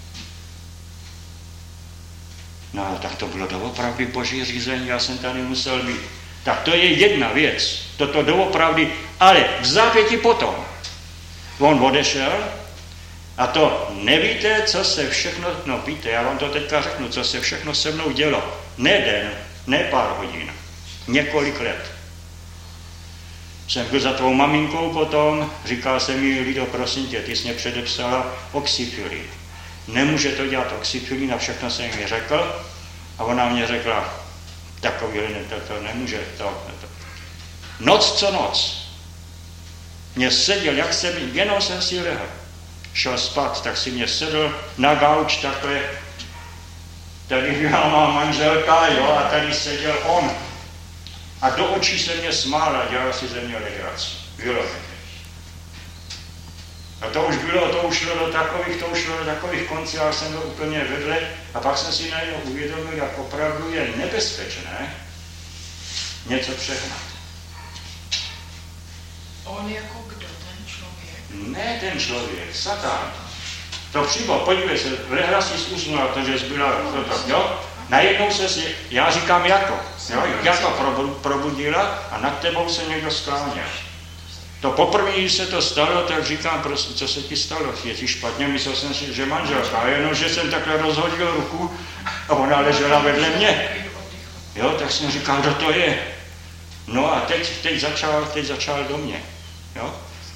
Speaker 1: No tak to bylo doopravdy boží řízení, já jsem tady musel být. Tak to je jedna věc, toto doopravdy, ale v zápěti potom. On odešel a to nevíte, co se všechno, no víte, já vám to teďka řeknu, co se všechno se mnou dělo. Ne den, ne pár hodin, několik let. Jsem byl za tvou maminkou potom, říkal jsem jí, Lido, prosím tě, ty jsi mě předepsala oxyfilin. Nemůže to dělat oxyfilin a všechno jsem jí řekl. A ona mě řekla, takový, to nemůže, to. Noc co noc. Mě seděl, jak jsem, jenom jsem si lehl. Šel spát, tak si mě sedl na gauč takhle. Tady byla má manželka, jo, a tady seděl on. A do očí se mě smál a dělal si ze mě legraci. Vyloženě. A to už šlo do takových koncí, ale jsem byl úplně vedle. A pak jsem si najednou uvědomil, jak opravdu je nebezpečné něco přehnat.
Speaker 9: On jako kdo, ten člověk?
Speaker 1: Ne ten člověk, Satan. To přímo, podívej se, lehla si usnula, protože zbyla toto, jo? Najednou se si, já říkám jako, jo? Jako probudila a nad tebou se někdo skláněl. To poprvé, když se to stalo, tak říkám, prostě, co se ti stalo? Je ti špatně? Myslel jsem si, že manželka, a jenom, že jsem takhle rozhodil ruku a ona ležela vedle mě. Jo, tak jsem říkal, kdo to je? No a teď začal do mě. Jo?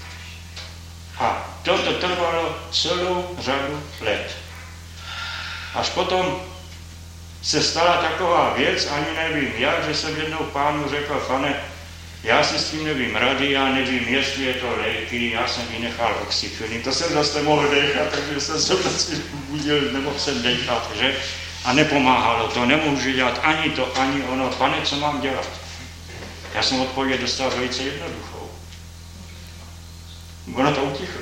Speaker 1: A toto trvalo celou řadu let. Až potom se stala taková věc, ani nevím jak, že jsem jednou pánu řekl, pane, já si s tím nevím rady, já nevím, jestli je to léky, já jsem vynechal oxyfilin, to jsem zase nemohl dechat, takže jsem se vlastně budil, nemohl jsem dechat, že? A nepomáhalo to, nemůžu dělat ani to, ani ono, pane, co mám dělat? Já jsem odpověď dostal velice jednoduchou. Ono to utichlo.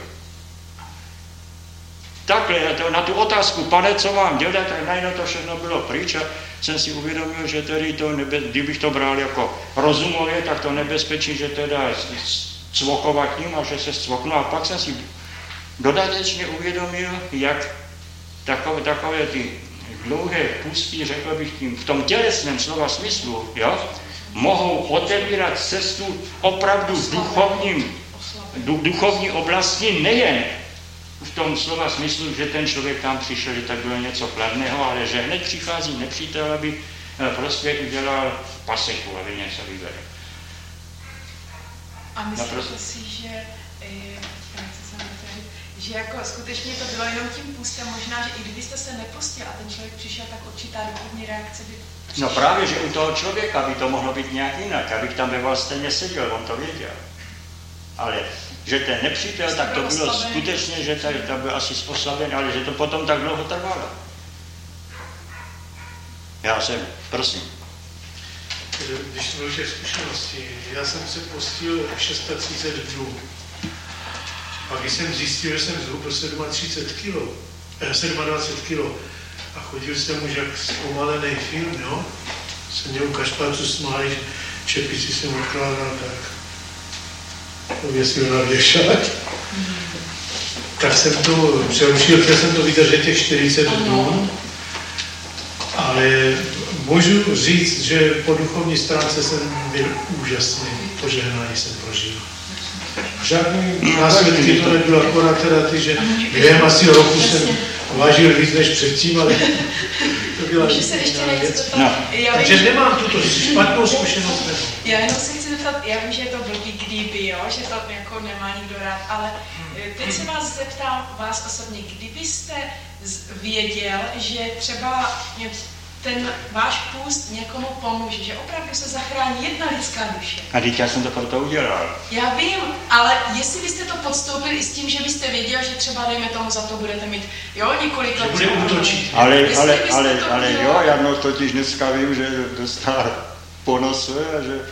Speaker 1: Takhle, na tu otázku, pane, co mám dělat, tak najednou to všechno bylo pryč a jsem si uvědomil, že tedy to kdybych to bral jako rozumově, tak to nebezpečí, že teda cvokovat ním a že se cvoknu. A pak jsem si dodatečně uvědomil, jak takové ty dlouhé pusty, řekl bych tím, v tom tělesném slova smyslu, jo, mohou otevírat cestu opravdu v duchovní oblasti, nejen v tom slova smyslu, že ten člověk tam přišel, že tak bylo něco kladného, ale že hned přichází nepřítel, aby prostě udělal paseku, aby něco vyvedl.
Speaker 9: A myslíte si, že jako skutečně to bylo jenom tím pustem, možná, že i kdybyste se nepustil a ten člověk přišel, tak určitá duchovní reakce by přišla.
Speaker 1: No právě, že u toho člověka by to mohlo být nějak jinak, abych tam ve stejně seděl, on to věděl. Ale že ten nepřítel, tak to bylo skutečně, že tady to byl asi oslaben, ale že to potom tak dlouho trvalo. Já jsem, prosím.
Speaker 6: Když to bylo těch zkušeností, já jsem se postil 630 dnů. A když jsem zjistil, že jsem zhubl 27 kilo a chodil jsem už jak zpomalený film, jo? Se mě u kašpátu smáli, že čepici jsem odkládal tak. Pověsil na věšák. Tak jsem to přerušil, chtěl jsem to vydržet těch 40 dnů. Ale můžu říct, že po duchovní stránce jsem byl úžasný, požehnání jsem prožil. Žádný následky to nebylo, akorát teda ty, že během asi roku jsem vážil víc než předtím, ale to byla jiná věc. Takže nemám tuto špatnou zkušenost.
Speaker 9: Já jenom se chci zeptat, já vím, že je to blbý kdyby, jo, že to jako nemá nikdo rád, ale teď se vás zeptám, vás osobně, kdybyste věděl, že třeba ten váš půst někomu pomůže, že opravdu se zachrání jedna lidská duše.
Speaker 1: A teď já jsem to proto udělal.
Speaker 9: Já vím, ale jestli byste to podstoupili i s tím, že byste věděl, že třeba dejme tomu za to budete mít, jo, několik let.
Speaker 6: Bude útočit.
Speaker 1: Ale jo, já totiž dneska vím, že dostal po nosu a že...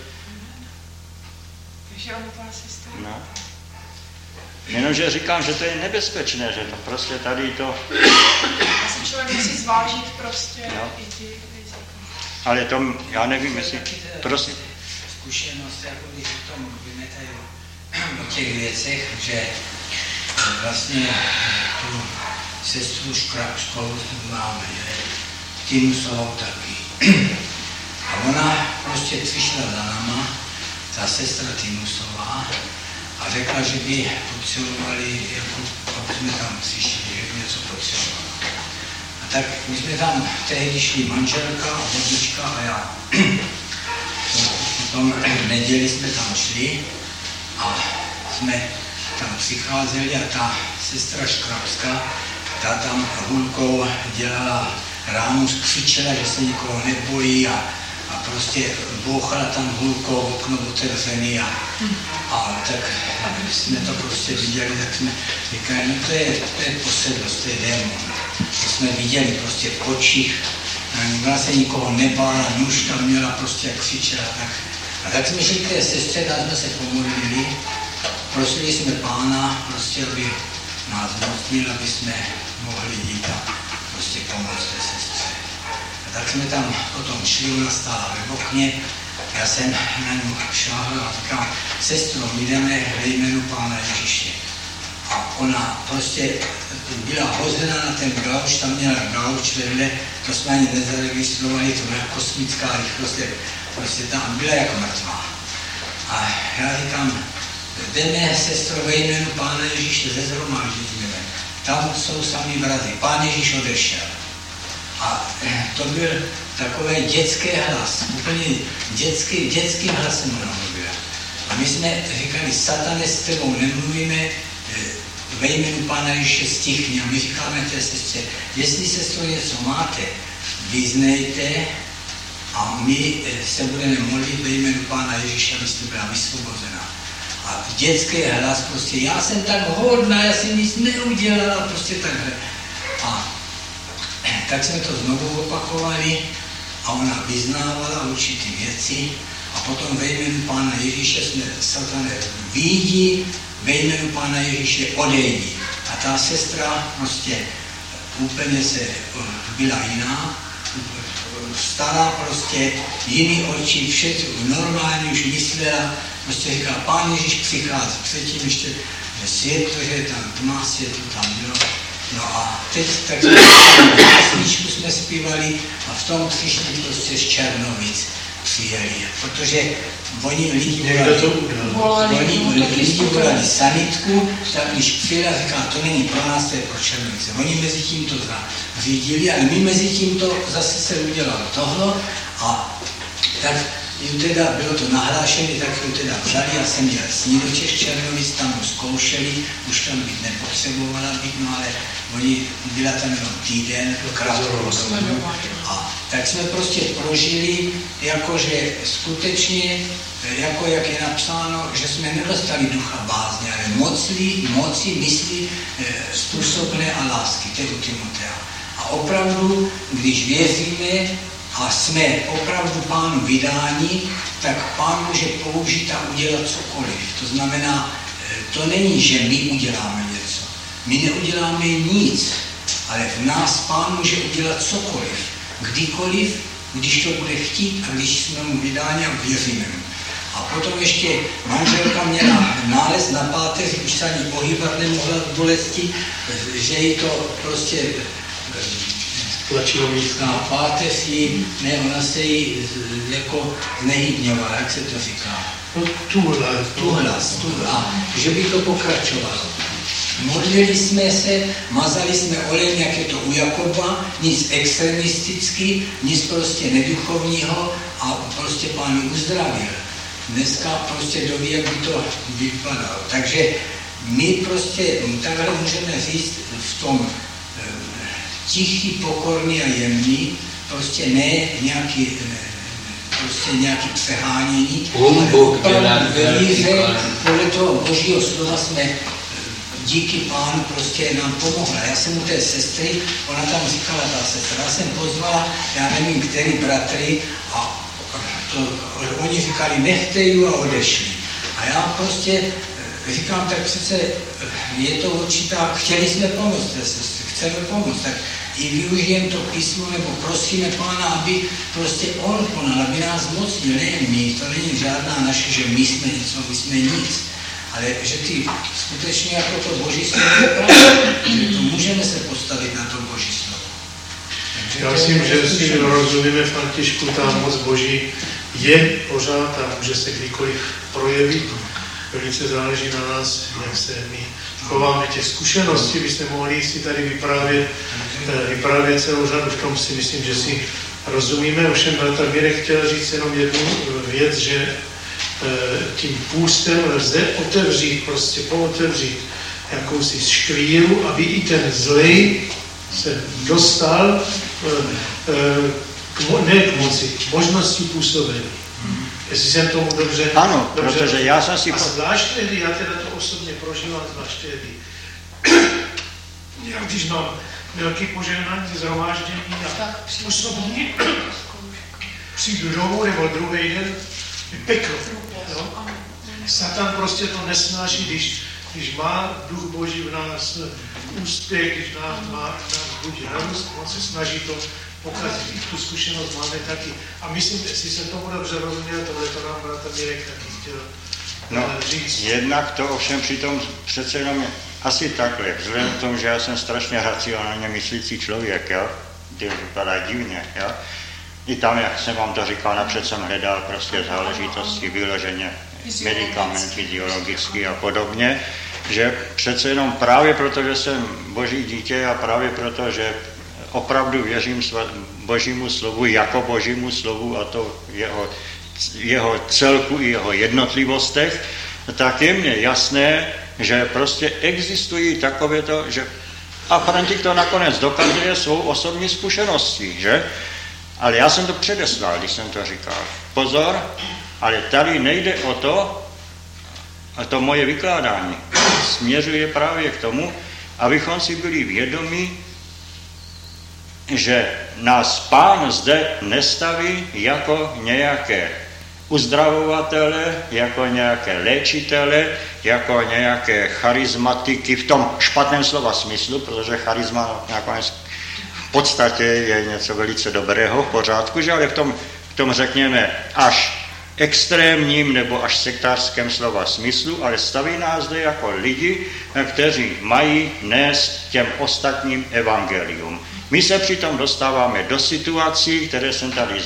Speaker 9: Takže ono to asi stane.
Speaker 1: No. Jenomže říkám, že to je nebezpečné, že to prostě tady to...
Speaker 9: Asi člověk musí zvážit prostě i ty rizika.
Speaker 1: Ale to, já nevím, jestli... Prosím.
Speaker 3: Zkušenost, jako když o tom mluvíme tady o těch věcech, že vlastně tu sestru školu máme, že Tinusovou taky. A ona prostě přišla za náma, ta sestra Tinusová, a řekla, že by potřebovali, jako jsme tam přišli, že by něco potřebovali. A tak my jsme tam tehdy šli manželka, vodička a já. Potom v neděli jsme tam šli a jsme tam přicházeli a ta sestra Škrabská, ta tam hulkou dělala ránu, křičela, že se nikoho nebojí a prostě bouchala tam hulkou okno otevřený a tak jsme to prostě viděli, tak jsme říkali, no to je posedlost, to je démon. To jsme viděli prostě v očích, ona se nikoho nebála, nůž tam měla prostě jak křičela. A tak jsme šli k té sestře, tam jsme se pomodlili, prosili jsme Pána, prostě aby nás zmocnil, aby jsme mohli jít a prostě pomoct té sestře. A tak jsme tam potom šli, ona stála ve okně, já jsem na ní šáhl a říkám, sestro, my jdeme ve jménu Pána Ježíše. A ona prostě byla hozena na ten gauč, tam měla gauč vedle, to jsme ani nezaregistrovali, to byla kosmická rychlost, prostě tam byla jako mrtvá. A já říkám, jdeme, sestro, ve jménu Pána Ježíše, ze zhromáždíme. Tam jsou sami vrazi. Pán Ježíš odešel. A to byl takový dětský hlas, úplně dětským hlasem ona mluvila. A my jsme říkali, Satane, s tebou nemluvíme, ve jménu Pána Ježíše stichni. A my říkáme té sestře, jestli sestro něco máte, vyznejte a my se budeme modlit ve jménu Pána Ježíše, abyste byla vysvobozená. A dětský hlas prostě, já jsem tak hodná, já jsem nic neudělala, prostě takhle. A tak jsme to znovu opakovali a ona vyznávala určité věci a potom ve jménu Pána Ježíše jsme, Satane, vyjdi, ve jménu Pána Ježíše odejdi. A ta sestra prostě úplně se byla jiná, stala prostě jiný oči, všechno normálně už myslela, prostě říká, Pán Ježíš přichází, předtím ještě světlo, že tam tma, světlo tam bylo. No a teď tak písničku jsme zpívali a v tom přišli prostě z Černovic přijeli, protože oni lidi volali sanitku, tak když přijela, říká, to není pro nás, to je pro Černovice. Oni mezi tím to zařídili, ale my mezi tím to zase se udělalo tohle a tak jim teda bylo to nahlášené, tak jim teda vzali, já jsem měl sní do těch Černovic, tam ho zkoušeli, už tam být nepotřebovala být, no ale oni byla tam jenom týden, krátkou dobu. A tak jsme prostě prožili, jakože skutečně, jako jak je napsáno, že jsme nedostali ducha bázně, ale moci, mysli, způsobné a lásky, tedy Timotea. A opravdu, když věříme, a jsme opravdu Pánu vydáni, tak Pán může použít a udělat cokoliv. To znamená, to není, že my uděláme něco. My neuděláme nic, ale v nás Pán může udělat cokoliv. Kdykoliv, když to bude chtít a když jsme mu vydáni a věříme mu. A potom ještě manželka měla nález na páteři, už se ani pohýbat nemohla v bolesti, že jí to prostě
Speaker 6: tlačilo místa.
Speaker 3: Na páteři, ne, ona se jí jako znehybňovala, jak se to říká.
Speaker 6: No, tuhlas.
Speaker 3: A že by to pokračovalo. Modlili jsme se, mazali jsme olej, jak je to u Jakoba, nic extremisticky, nic prostě neduchovního a prostě Pán uzdravil. Dneska prostě doví, jak by to vypadalo. Takže my prostě takhle můžeme říct v tom tichý, pokorný a jemný, prostě ne nějaký přehánění, ale opravdu velíře, podle toho Božího slova jsme díky Pánu prostě nám pomohla. Já jsem u té sestry, ona tam říkala, ta sestra, já jsem pozvala, já nevím, který bratry a oni říkali, nechte ji a odešli. A já prostě říkám, tak přece je to určitá, chtěli jsme pomoct té sestry, chceme pomoct, tak i využijeme to písmo, nebo prosíme Pána, aby prostě on konal, aby nás mocnil, nejen my, to není žádná naše, že my jsme něco, my jsme nic, ale že ty skutečně jako to Boží slovo je pravda, že to můžeme se postavit na to Boží slovo.
Speaker 6: Já myslím, že si rozumíme, Františku, ta moc Boží je pořád a může se kdykoliv projevit. Velice záleží na nás, jak se my chováme. Těch zkušeností byste mohli si tady vyprávět celou řadu. V tom si myslím, že si rozumíme. Ovšem bratr Mirek chtěl říct jenom jednu věc, že tím půstem lze otevřít, prostě pootevřít jakousi škvíru, aby i ten zlej se dostal ne k moci, k možnosti působení. Jestli jsem tomu dobře...
Speaker 1: Ano, protože já jsem si...
Speaker 6: A zvlášť tedy, já teda to osobně prožívám, zvlášť tedy, já když mám velký požehnání zhromáždění a osobní přijdu domů nebo druhý den, je peklo. No? Satan prostě to nesnáší, když má duch Boží v nás úspěch, když má budí radost, on se snaží to pokazit. Tu zkušenost máme taky. A myslím, jestli jsem tomu dobře rozuměl, tohle to nám bratr Mirek taky chtěl říct.
Speaker 1: Jednak to ovšem přitom přece jenom asi takhle. Vzhledem k tomu, že já jsem strašně racionálně myslící člověk, jo? To vypadá divně, jo? I tam, jak jsem vám to říkal, napřed jsem hledal prostě záležitosti vyloženě medicament, fyziologicky a podobně, že přece jenom právě proto, že jsem Boží dítě a právě proto, že opravdu věřím Božímu slovu jako Božímu slovu a to jeho celku i jeho jednotlivostech, tak je mně jasné, že prostě existují takovéto, že a František to nakonec dokazuje svou osobní zkušeností, že? Ale já jsem to předeslal, když jsem to říkal. Pozor, ale tady nejde o to, a to moje vykládání směřuje právě k tomu, abychom si byli vědomi, že nás Pán zde nestaví jako nějaké uzdravovatele, jako nějaké léčitele, jako nějaké charizmatiky v tom špatném slova smyslu, protože charisma nakonec v podstatě je něco velice dobrého, v pořádku, že ale v tom řekněme až extrémním nebo až sektářském slova smyslu, ale staví nás zde jako lidi, kteří mají nést těm ostatním evangelium. My se přitom dostáváme do situací, které jsem tady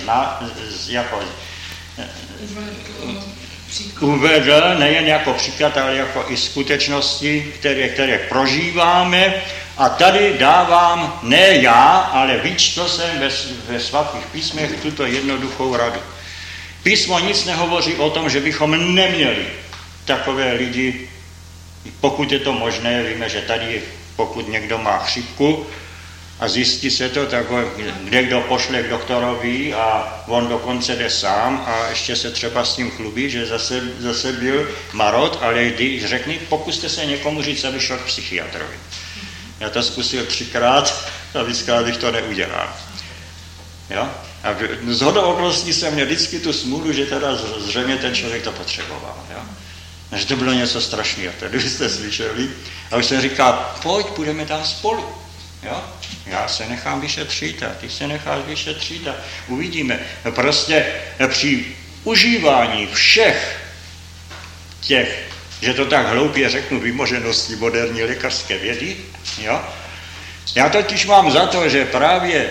Speaker 1: uvedl, nejen jako příklad, ale jako i skutečnosti, které prožíváme. A tady dávám ne já, ale vyčetl jsem ve svatých písmech tuto jednoduchou radu. Písmo nic nehovoří o tom, že bychom neměli takové lidi, pokud je to možné, víme, že tady, pokud někdo má chřipku a zjistí se to, tak ho kdo pošle k doktorovi a on dokonce jde sám a ještě se třeba s tím chlubí, že zase byl marod, ale když řekni, pokuste se někomu říct, aby šel k psychiatrovi. Já to zkusil 3krát a vyskal, když to neudělám. Jo? A shodou okolností jsem měl vždycky tu smůlu, že teda zřejmě ten člověk to potřeboval. Jo? Že to bylo něco strašného, tady jste slyšeli. A už jsem říkal, pojď, půjdeme tam spolu. Jo? Já se nechám vyšetřit a ty se necháš vyšetřit a uvidíme. Prostě při užívání všech těch, že to tak hloupě řeknu, vymožeností moderní lékařské vědy, jo? Já totiž mám za to, že právě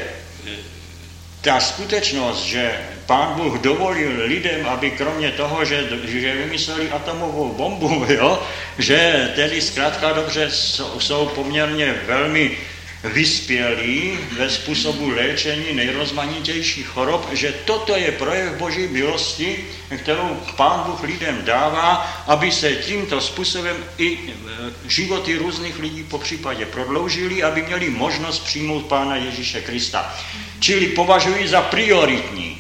Speaker 1: ta skutečnost, že Pán Bůh dovolil lidem, aby kromě toho, že vymysleli atomovou bombu, jo, že tedy zkrátka dobře jsou poměrně velmi vyspělí ve způsobu léčení nejrozmanitějších chorob, že toto je projev Boží milosti, kterou Pán Bůh lidem dává, aby se tímto způsobem i životy různých lidí popřípadě prodloužily, aby měli možnost přijmout Pána Ježíše Krista. Čili považuji za prioritní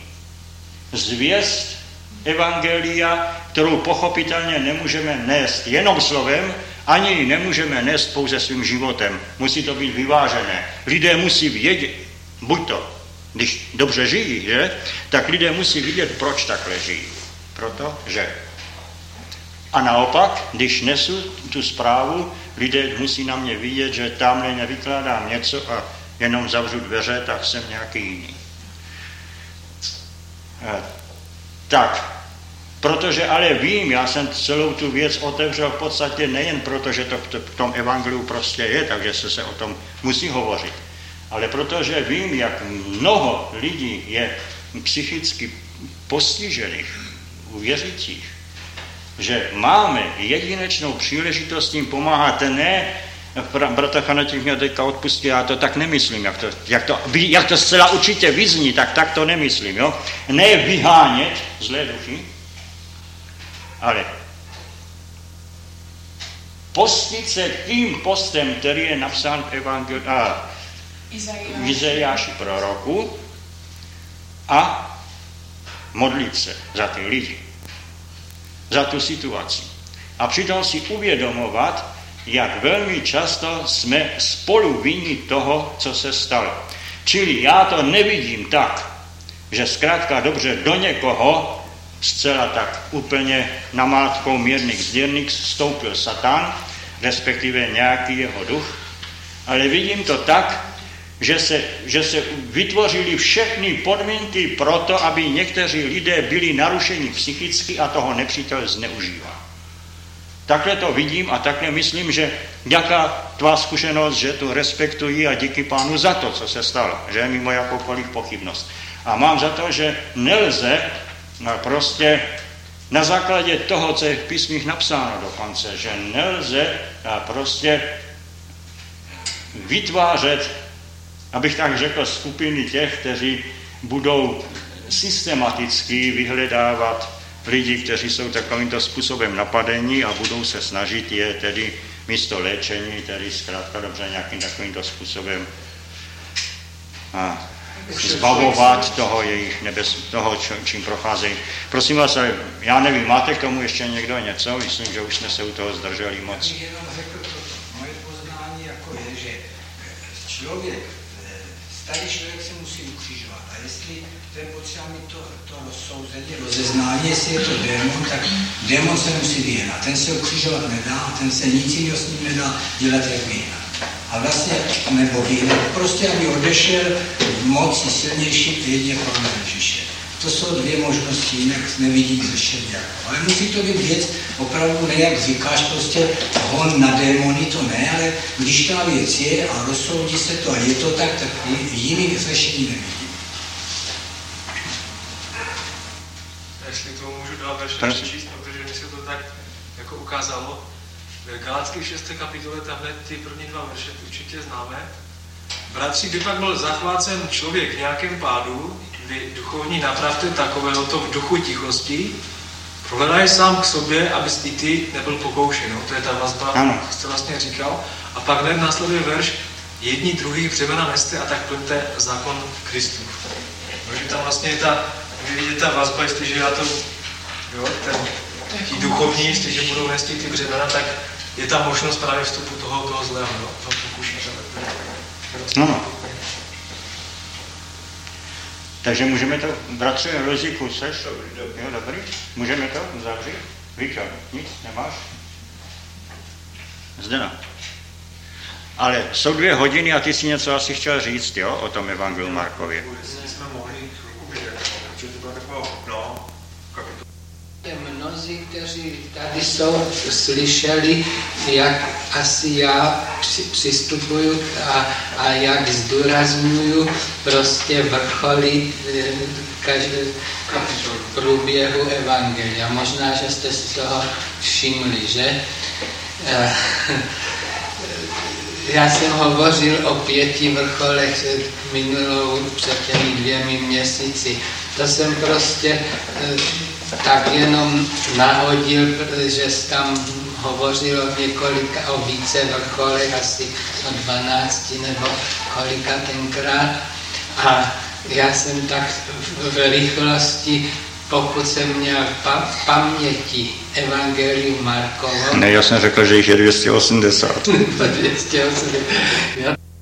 Speaker 1: zvěst evangelia, kterou pochopitelně nemůžeme nést jenom slovem, ani ji nemůžeme nést pouze svým životem. Musí to být vyvážené. Lidé musí vědět, buď to, když dobře žijí, že? Tak lidé musí vidět, proč takhle žijí. Protože. A naopak, když nesu tu zprávu, lidé musí na mě vidět, že tamhle nevykládám něco a jenom zavřu dveře, tak jsem nějaký jiný. Tak, protože ale vím, já jsem celou tu věc otevřel v podstatě nejen proto, že to v tom evangeliu prostě je, takže se o tom musí hovořit, ale protože vím, jak mnoho lidí je psychicky postižených u věřících, že máme jedinečnou příležitost jim pomáhat, ne, brata Chanatík mě teďka odpustí, já to tak nemyslím, jak to zcela určitě vyzní, tak to nemyslím, jo? Ne vyhánět zlé duchy, ale postit se tím postem, který je napsán v Izajáši proroku a modlit se za ty lidi, za tu situaci. A přitom si uvědomovat, jak velmi často jsme spolu vinni toho, co se stalo. Čili já to nevidím tak, že zkrátka dobře do někoho zcela tak úplně namátkou mírných zděrných vstoupil Satan, respektive nějaký jeho duch, ale vidím to tak, že se vytvořily všechny podmínky pro to, aby někteří lidé byli narušeni psychicky a toho nepřítel zneužívá. Takhle to vidím a takhle myslím, že jaká tvá zkušenost, že tu respektuji a díky Pánu za to, co se stalo, že je mimo jakoukoliv pochybnost. A mám za to, že nelze prostě na základě toho, co je v písmích napsáno dokonce, že nelze prostě vytvářet abych tak řekl, skupiny těch, kteří budou systematicky vyhledávat lidi, kteří jsou takovýmto způsobem napadení a budou se snažit je tedy místo léčení, tedy zkrátka dobře nějakým takovýmto způsobem zbavovat toho, čím procházejí. Prosím vás, já nevím, máte k tomu ještě někdo něco? Myslím, že už jsme se u toho zdrželi moc.
Speaker 3: Já bych jenom řekl toto. Moje poznání jako je, že člověk, starý člověk se musí ukřižovat. A jestli to je potřeba mít to rozsouzení, rozeznání, jestli je to démon, tak démon se musí vyhnat. Ten se ukřižovat nedá a ten se nic jiného s ním nedá dělat, jak vyhnat. A vlastně, nebo vyhnat, prostě aby odešel v moci silnější jedině Pána Ježíše. To jsou dvě možnosti, jinak nevidím řešení. Ale musí to být věc, opravdu ne, jak říkáš, prostě hon na démony, to ne, ale když ta věc je a rozsoudí se to a je to tak jiný řešení nevidím.
Speaker 7: Jestli to můžu dát verše přečíst, protože mi se to tak jako ukázalo. V Galackých 6. kapitole, tam hned ty první 2 verše určitě známe. Bratři, kdy pak byl zachvácen člověk v nějakém pádu, kdy duchovní napravte takovéhoto v duchu tichosti, prohledaj sám k sobě, abys i ty nebyl pokoušen. To je ta vazba, jak jste vlastně říkal. A pak hned následuje verš, jedni druhých břemena neste a tak plňte zákon Kristův. Takže tam vlastně je vy vidíte ta vazba, jestliže já to, jo, ti duchovní, jestliže budou nést ty břemena, tak je ta možnost právě vstupu toho zlého, jo, toho pokušitele.
Speaker 1: No. Takže můžeme to, bratře, Roziku, seš? Jo, dobrý. Můžeme to uzavřít? Víčo, nic, nemáš? Zdena. Ale jsou 2 hodiny a ty si něco asi chtěl říct, jo, o tom Evangeliu Markově.
Speaker 2: Mnozí, kteří tady jsou, slyšeli, jak asi já přistupuju a jak zdůraznuju prostě vrcholy v průběhu evangelia. Možná, že jste si toho všimli, že? Já jsem hovořil o 5 vrcholech před těmi 2 měsíci. To jsem prostě tak jenom nahodil, protože tam hovořil o více vrcholech, asi o 12 nebo kolika tenkrát. A já jsem tak v rychlosti, pokud jsem měl v paměti Evangelium Markovo.
Speaker 1: Ne, já jsem řekl, že jich je 280.
Speaker 2: 280.